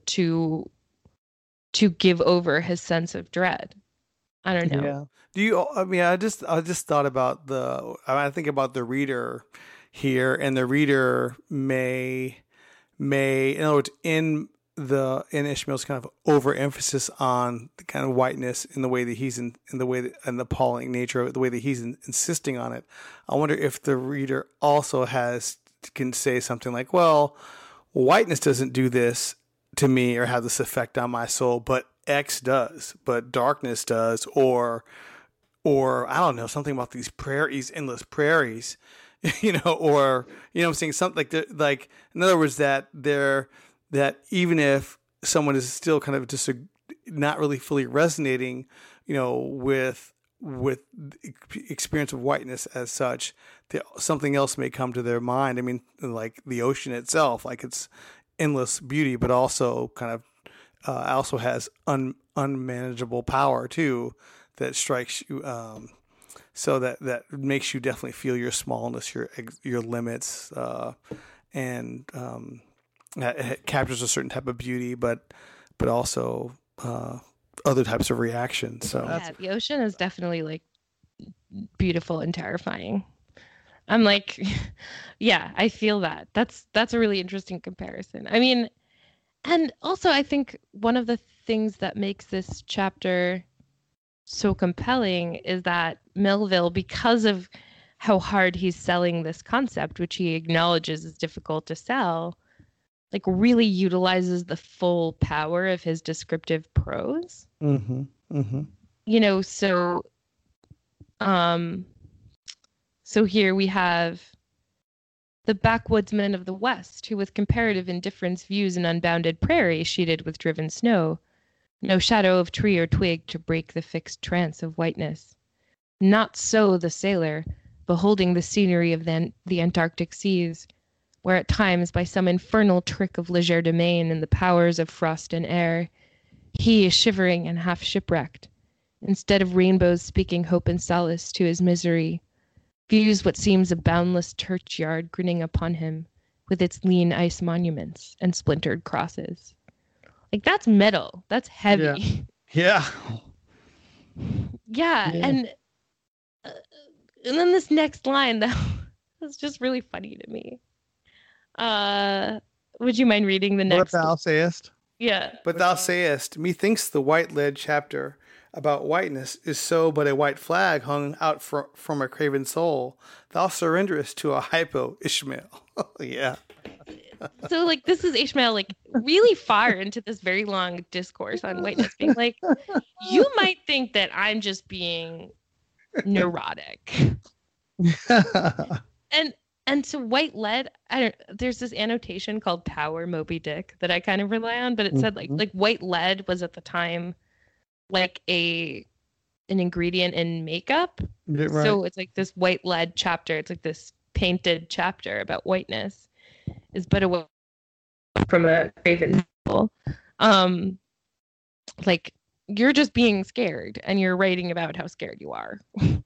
give over his sense of dread. I don't know. Yeah. Do you? I mean, I just thought about I think about the reader here, and the reader may, in other words, in Ishmael's kind of overemphasis on the kind of whiteness in the way that he's in the way that, and the appalling nature of it, the way that he's insisting on it. I wonder if the reader also can say something like, well, whiteness doesn't do this to me or have this effect on my soul, but X does, but darkness does, or I don't know, something about these prairies, endless prairies, you know, or, you know what I'm saying, something like in other words, that even if someone is still kind of just not really fully resonating, you know, with the experience of whiteness as such, something else may come to their mind. I mean, like the ocean itself, like it's endless beauty, but also kind of also has unmanageable power too, that strikes you, so that makes you definitely feel your smallness, your limits, and it captures a certain type of beauty, but also other types of reactions. So yeah, the ocean is definitely like beautiful and terrifying. I'm like, yeah, I feel that. That's a really interesting comparison. I mean, and also I think one of the things that makes this chapter so compelling is that Melville, because of how hard he's selling this concept, which he acknowledges is difficult to sell, like really utilizes the full power of his descriptive prose. You know, so here we have the backwoodsman of the West, who with comparative indifference views an unbounded prairie sheeted with driven snow, no shadow of tree or twig to break the fixed trance of whiteness. Not so the sailor, beholding the scenery of the Antarctic seas, where at times by some infernal trick of legerdemain and the powers of frost and air, he is shivering and half shipwrecked, instead of rainbows speaking hope and solace to his misery, views what seems a boundless churchyard grinning upon him with its lean ice monuments and splintered crosses. Like, that's metal. That's heavy. Yeah. Yeah. And then this next line, though, was just really funny to me. Would you mind reading the next? What thou sayest? Yeah. But thou sayest, methinks the white-led chapter about whiteness is so but a white flag hung out from a craven soul. Thou surrenderest to a hypo, Ishmael. Yeah. So, like, this is Ishmael, like, really far into this very long discourse on whiteness, being like, you might think that I'm just being neurotic. And so white lead, there's this annotation called Power Moby Dick that I kind of rely on, but it said like white lead was at the time like an ingredient in makeup. Yeah, right. So it's like this white lead chapter. It's like this painted chapter about whiteness is but a from a craven novel. Like, you're just being scared and you're writing about how scared you are.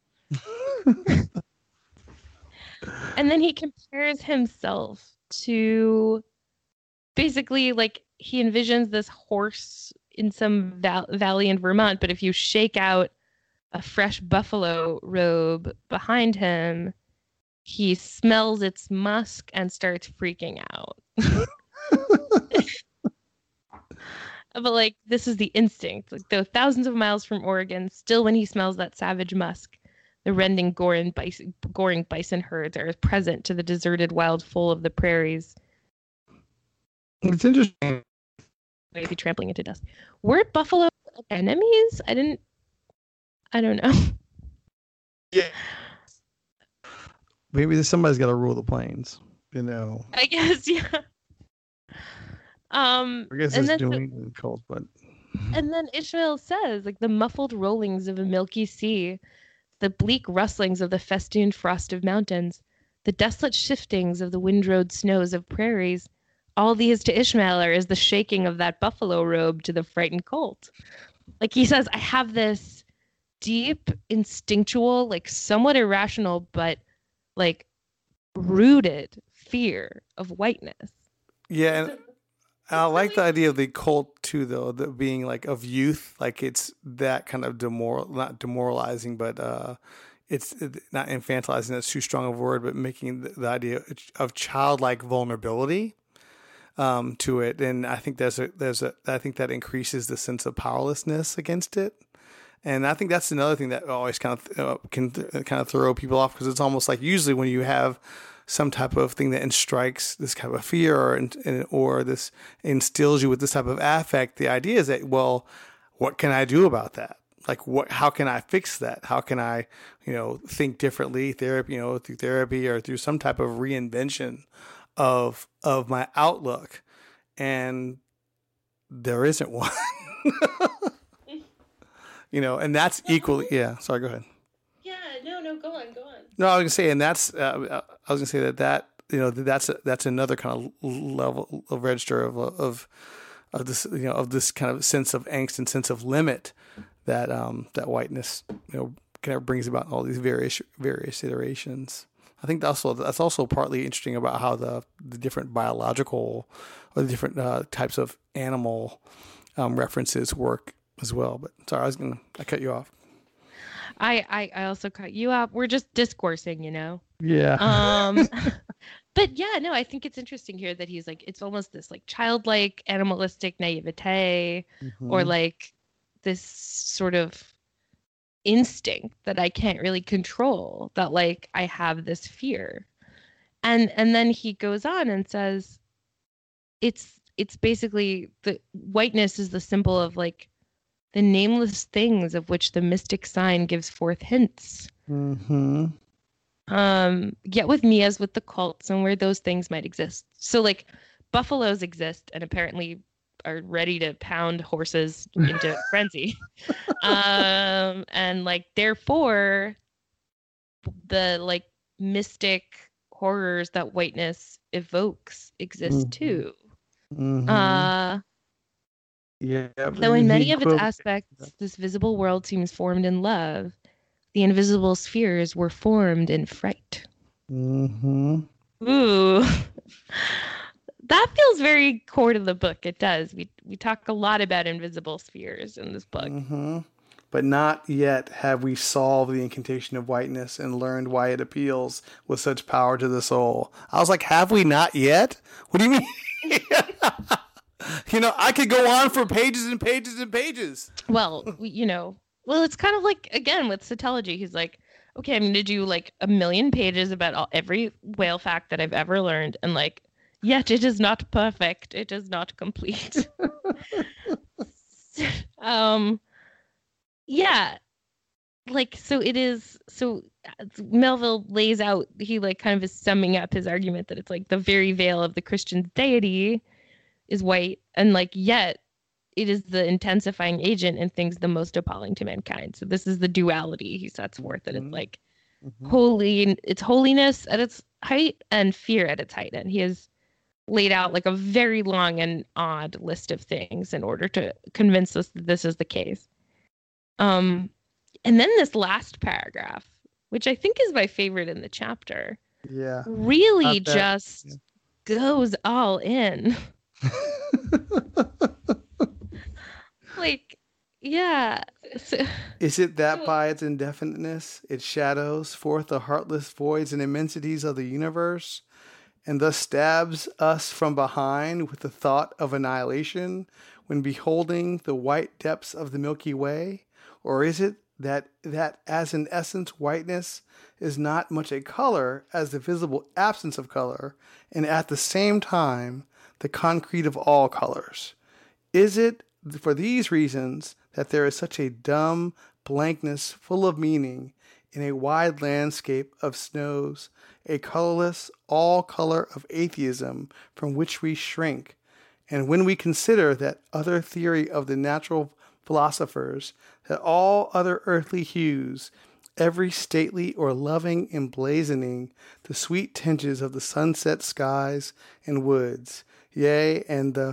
And then he compares himself to basically, like, he envisions this horse in some valley in Vermont, but if you shake out a fresh buffalo robe behind him, he smells its musk and starts freaking out. But like, this is the instinct. Like, though thousands of miles from Oregon, still when he smells that savage musk, the rending goring bison herds are present to the deserted wild foal of the prairies. It's interesting. Maybe trampling into dust. Were buffalo enemies? I don't know. Yeah. Maybe somebody's got to rule the plains. You know. I guess, yeah. I guess and it's then New England cult, but. And then Ishmael says, like, the muffled rollings of a milky sea, the bleak rustlings of the festooned frost of mountains, the desolate shiftings of the windrowed snows of prairies, all these to Ishmael are as the shaking of that buffalo robe to the frightened colt. Like, he says, I have this deep, instinctual, like, somewhat irrational, but, like, rooted fear of whiteness. Yeah, and I like the idea of the cult too, though, the being like of youth, like it's that kind of not demoralizing, but it's not infantilizing. That's too strong of a word, but making the idea of childlike vulnerability to it, and I think I think that increases the sense of powerlessness against it. And I think that's another thing that always kind of can kind of throw people off, because it's almost like usually when you have some type of thing that strikes this kind of fear or this instills you with this type of affect, the idea is that, well, what can I do about that? Like, how can I fix that? How can I, think differently, through therapy or through some type of reinvention of my outlook? And there isn't one. And that's equally, yeah. Sorry, go ahead. Yeah, no, go on. No, I was gonna say, and that's I was gonna say that's another kind of level of register of this this kind of sense of angst and sense of limit that whiteness kind of brings about in all these various iterations. I think that's also partly interesting about how the different biological or the different types of animal references work as well. But sorry, I cut you off. I also cut you off. We're just discoursing, Yeah. But yeah, no, I think it's interesting here that he's like, it's almost this like childlike animalistic naivete, or like this sort of instinct that I can't really control, that like I have this fear. And then he goes on and says it's basically the whiteness is the symbol of like the nameless things of which the mystic sign gives forth hints. Yet with me as with the cult, somewhere those things might exist. So like buffaloes exist and apparently are ready to pound horses into frenzy. And like therefore the like mystic horrors that whiteness evokes exist too. Yeah. Though in many of its aspects, this visible world seems formed in love, the invisible spheres were formed in fright. Mm-hmm. Ooh. That feels very core to the book. It does. We talk a lot about invisible spheres in this book. Mm-hmm. But not yet have we solved the incantation of whiteness and learned why it appeals with such power to the soul. I was like, have we not yet? What do you mean? I could go on for pages and pages and pages. Well, it's kind of like, again, with cetology, he's like, okay, I'm going to do like 1,000,000 pages about every whale fact that I've ever learned. And like, yet it is not perfect. It is not complete. Yeah. Like, so it is, so Melville lays out, he like kind of is summing up his argument that it's like the very veil of the Christian deity is white, and like yet it is the intensifying agent in things the most appalling to mankind. So this is the duality he sets forth, that it's like it's holiness at its height and fear at its height. And he has laid out like a very long and odd list of things in order to convince us that this is the case. And then this last paragraph, which I think is my favorite in the chapter, really just goes all in. Like, Yeah. So, Is it that by its indefiniteness it shadows forth the heartless voids and immensities of the universe, and thus stabs us from behind with the thought of annihilation when beholding the white depths of the Milky Way? Or is it that as in essence whiteness is not much a color as the visible absence of color, and at the same time the concrete of all colors? Is it for these reasons that there is such a dumb blankness full of meaning in a wide landscape of snows, a colorless all color of atheism from which we shrink? And when we consider that other theory of the natural philosophers, that all other earthly hues, every stately or loving emblazoning the sweet tinges of the sunset skies and woods, yea, and the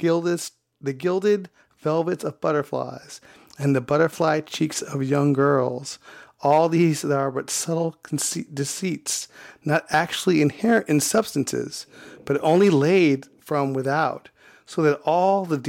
gilded velvets of butterflies, and the butterfly cheeks of young girls, all these that are but subtle deceits, not actually inherent in substances, but only laid from without, so that all the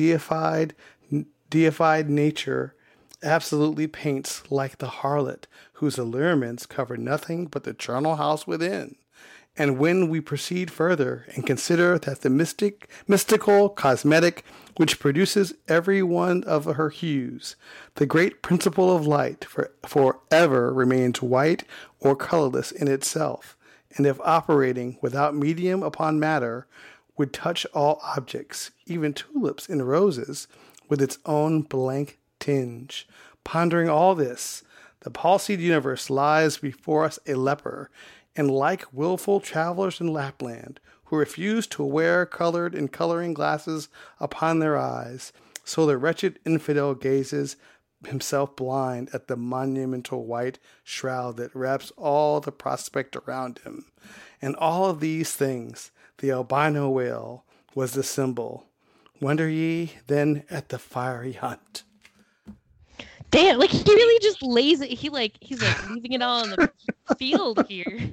deified nature absolutely paints like the harlot, whose allurements cover nothing but the charnel house within. And when we proceed further and consider that the mystical cosmetic which produces every one of her hues, the great principle of light forever remains white or colorless in itself, and if operating without medium upon matter, would touch all objects, even tulips and roses, with its own blank tinge. Pondering all this, the palsied universe lies before us a leper, and like willful travelers in Lapland, who refuse to wear colored and coloring glasses upon their eyes, so the wretched infidel gazes himself blind at the monumental white shroud that wraps all the prospect around him. And all of these things, the albino whale was the symbol. Wonder ye then at the fiery hunt. damn, like he really just lays it. He's like leaving it all on the field here.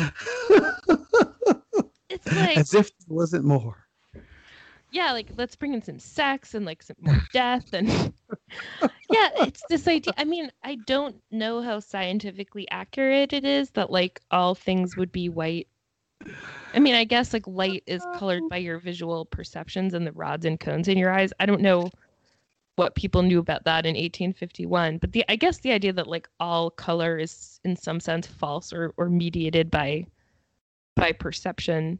It's like as if there wasn't more. Yeah, like let's bring in some sex and like some more death and yeah, it's this idea. I mean, I don't know how scientifically accurate it is that like all things would be white. I mean, I guess like light is colored by your visual perceptions and the rods and cones in your eyes. I don't know what people knew about that in 1851, but I guess the idea that like all color is in some sense false or mediated by perception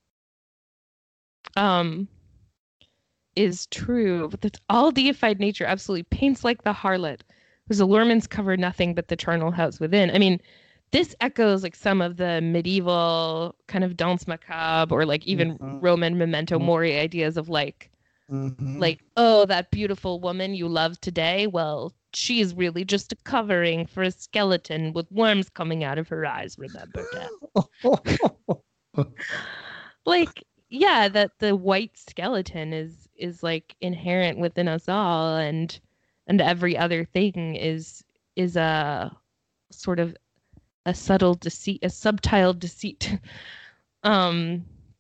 is true, but that all deified nature absolutely paints like the harlot, whose allurements cover nothing but the charnel house within. I mean, this echoes like some of the medieval kind of danse macabre or like even Roman memento mori ideas of like, oh, that beautiful woman you love today, well, she's really just a covering for a skeleton with worms coming out of her eyes, remember that? Like, yeah, that the white skeleton is like inherent within us all, and every other thing is a sort of a subtle deceit, a subtile deceit. And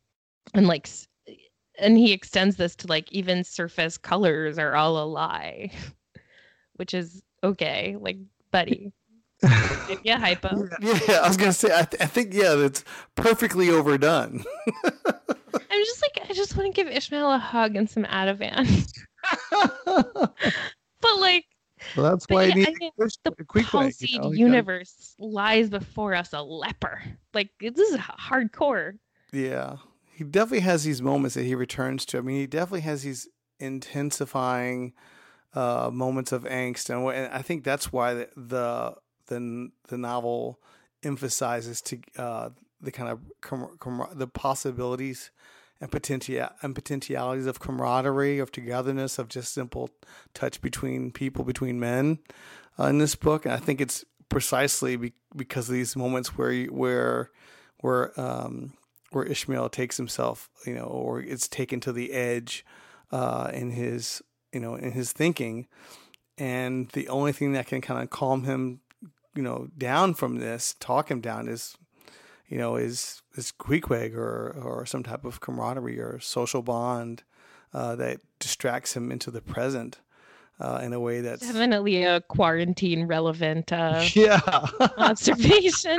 he extends this to like even surface colors are all a lie, which is okay, like buddy. Yeah, hypo. Yeah, I was gonna say I think that's perfectly overdone. I just want to give Ishmael a hug and some Ativan. But like, well, that's why the palsied universe lies before us a leper. Like, this is hardcore. Yeah, he definitely has these moments that he returns to. I mean, he definitely has these intensifying moments of angst, and I think that's why the novel emphasizes the kind of the possibilities and potentialities of camaraderie, of togetherness, of just simple touch between people, between men in this book. And I think it's precisely because of these moments where Ishmael takes himself, or it's taken to the edge in his thinking, and the only thing that can kind of calm him, down from this, talk him down, is Queequeg or some type of camaraderie or social bond that distracts him into the present. in a way that's Definitely a quarantine relevant yeah. observation.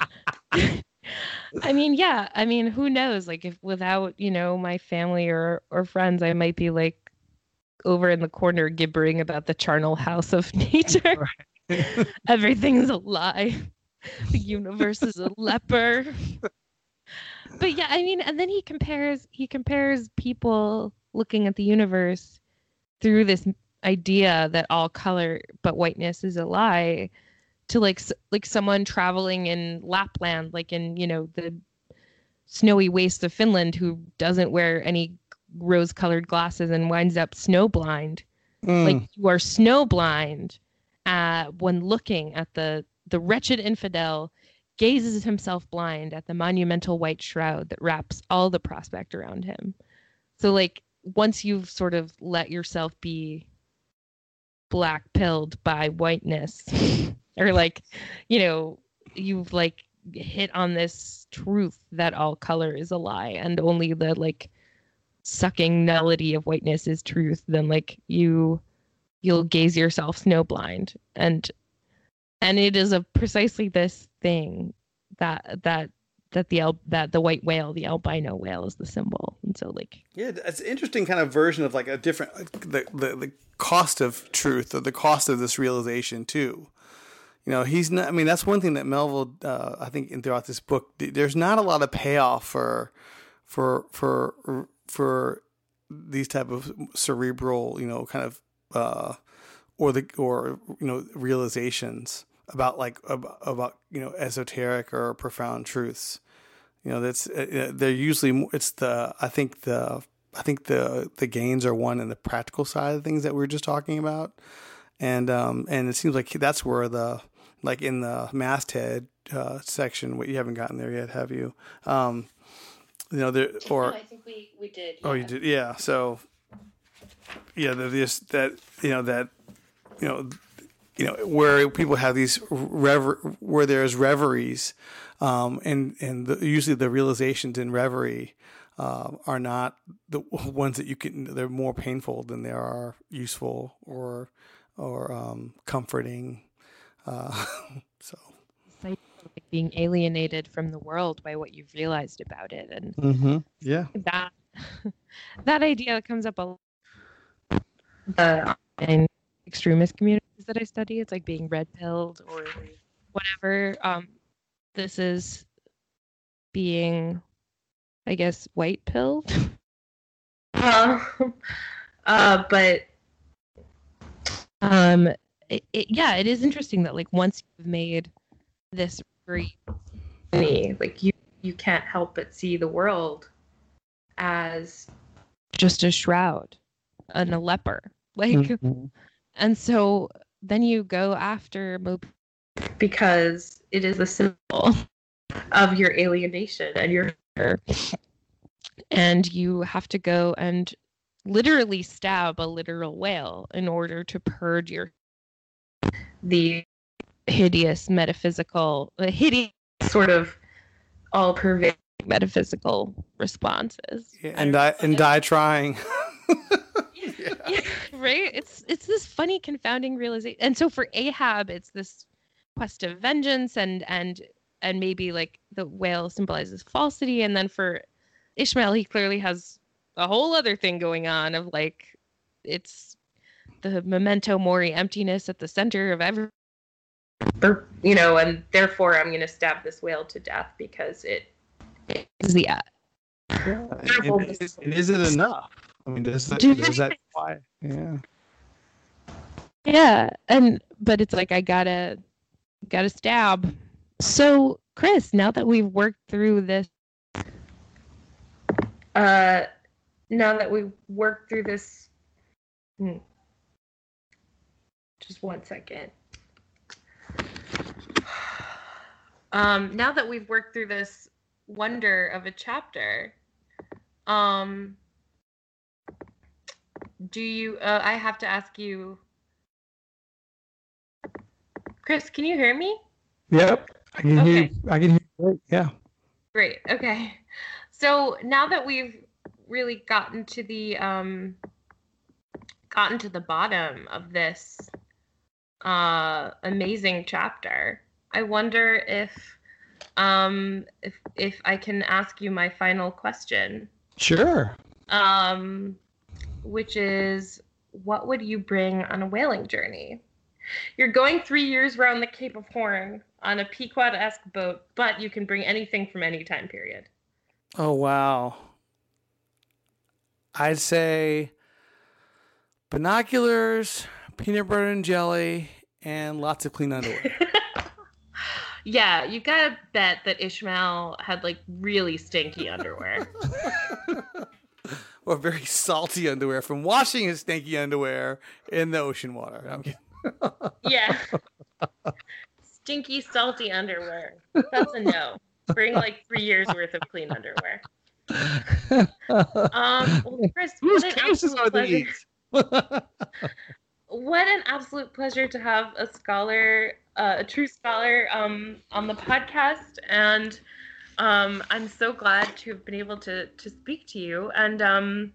I mean, yeah. I mean, who knows? Like, if without, my family or friends, I might be like over in the corner gibbering about the charnel house of nature. Everything's a lie. The universe is a leper. But yeah, I mean, and then he compares people looking at the universe through this idea that all color but whiteness is a lie to like someone traveling in Lapland, like in, the snowy wastes of Finland, who doesn't wear any rose-colored glasses and winds up snowblind. Like, you are snowblind when looking at the wretched infidel gazes himself blind at the monumental white shroud that wraps all the prospect around him. So, like, once you've sort of let yourself be black-pilled by whiteness, or like, you've like hit on this truth that all color is a lie and only the like sucking nullity of whiteness is truth, then like you'll gaze yourself snowblind. And it is precisely this thing that the white whale, the albino whale, is the symbol. And so like, yeah, it's an interesting kind of version of like a different the cost of truth, or the cost of this realization too. He's not. I mean, that's one thing that Melville, I think, throughout this book, there's not a lot of payoff for these type of cerebral, kind of, realizations about esoteric or profound truths. That's they're usually I think the gains are one in the practical side of things that we were just talking about, and it seems like that's where like in the masthead section, what you haven't gotten there yet, have you? I think we did. Oh, you did, yeah. So, yeah, where people have these where there's reveries, and usually the realizations in reverie are not the ones that they're more painful than they are useful or comforting. So like being alienated from the world by what you've realized about it, and yeah, that idea comes up a lot in extremist communities that I study. It's like being red-pilled or whatever. This is being, I guess, white-pilled. It is interesting that like once you've made this free, like you can't help but see the world as just a shroud and a leper, like, and so then you go after Moby because it is a symbol of your alienation and your fear, and you have to go and literally stab a literal whale in order to purge the hideous sort of all-pervading metaphysical responses. Yeah, and die trying. Yeah, right? It's this funny, confounding realization. And so for Ahab, it's this quest of vengeance, and maybe like the whale symbolizes falsity. And then for Ishmael, he clearly has a whole other thing going on of like, it's the memento mori emptiness at the center of every, and therefore I'm going to stab this whale to death because it is the is it enough? I mean, does that apply? Yeah, but it's like I gotta stab. So Chris, now that we've worked through this, just 1 second. Now that we've worked through this wonder of a chapter, do you? I have to ask you, Chris. Can you hear me? Yep, I can hear. I can hear. Great. Yeah. Great. Okay. So now that we've really gotten to the gotten to the bottom of this amazing chapter. I wonder if I can ask you my final question. Sure. Which is, what would you bring on a whaling journey? You're going 3 years around the Cape of Horn on a Pequod-esque boat, but you can bring anything from any time period. Oh, wow. I'd say binoculars, peanut butter and jelly, and lots of clean underwear. Yeah, you gotta bet that Ishmael had like really stinky underwear. Or very salty underwear from washing his stinky underwear in the ocean water. I'm kidding. Yeah. Stinky, salty underwear. That's a no. Bring like 3 years worth of clean underwear. Well, Chris, Whose cases are these? What an absolute pleasure to have a scholar, a true scholar, on the podcast, and I'm so glad to have been able to speak to you. And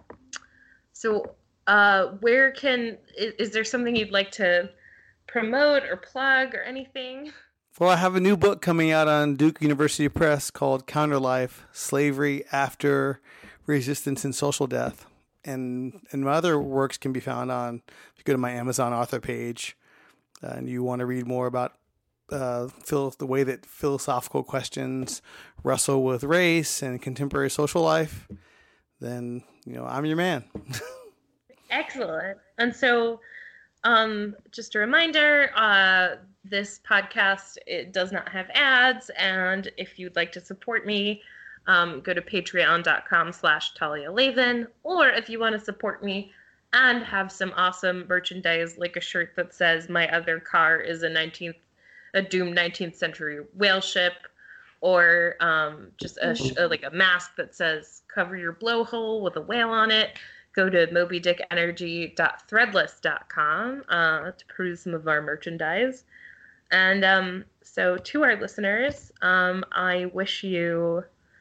where is there something you'd like to promote or plug or anything? Well, I have a new book coming out on Duke University Press called Counterlife: Slavery After Resistance and Social Death. And my other works can be found on, if you go to my Amazon author page, and you want to read more about the way that philosophical questions wrestle with race and contemporary social life, then, I'm your man. Excellent. And so, just a reminder, this podcast, it does not have ads, and if you'd like to support me, go to patreon.com/Talia Lavin, or if you want to support me and have some awesome merchandise, like a shirt that says "My other car is a doomed 19th century whale ship," or just like a mask that says "Cover your blowhole" with a whale on it, go to mobydickenergy.threadless.com to peruse some of our merchandise. And so to our listeners, I wish you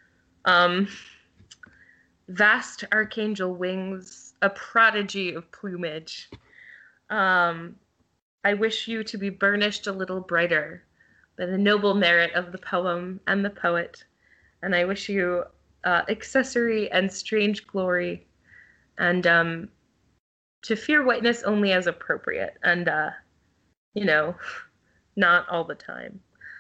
vast archangel wings, a prodigy of plumage. I wish you to be burnished a little brighter by the noble merit of the poem and the poet. And I wish you accessory and strange glory, and to fear whiteness only as appropriate, and not all the time.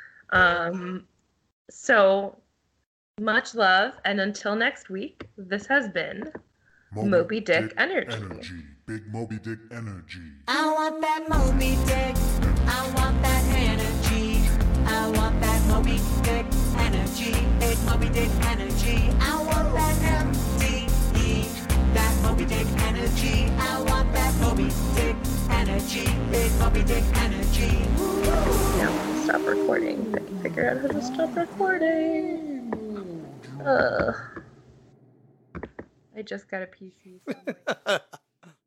So much love, and until next week, this has been Moby Dick Energy. Big Moby Dick energy. I want that Moby Dick. I want that energy. I want that Moby Dick energy. Big Moby Dick energy. I want that MDE. That Moby Dick energy. I want that Moby Dick energy. Big Moby Dick energy. Now stop recording. I can figure out how to stop recording. I just got a PC. So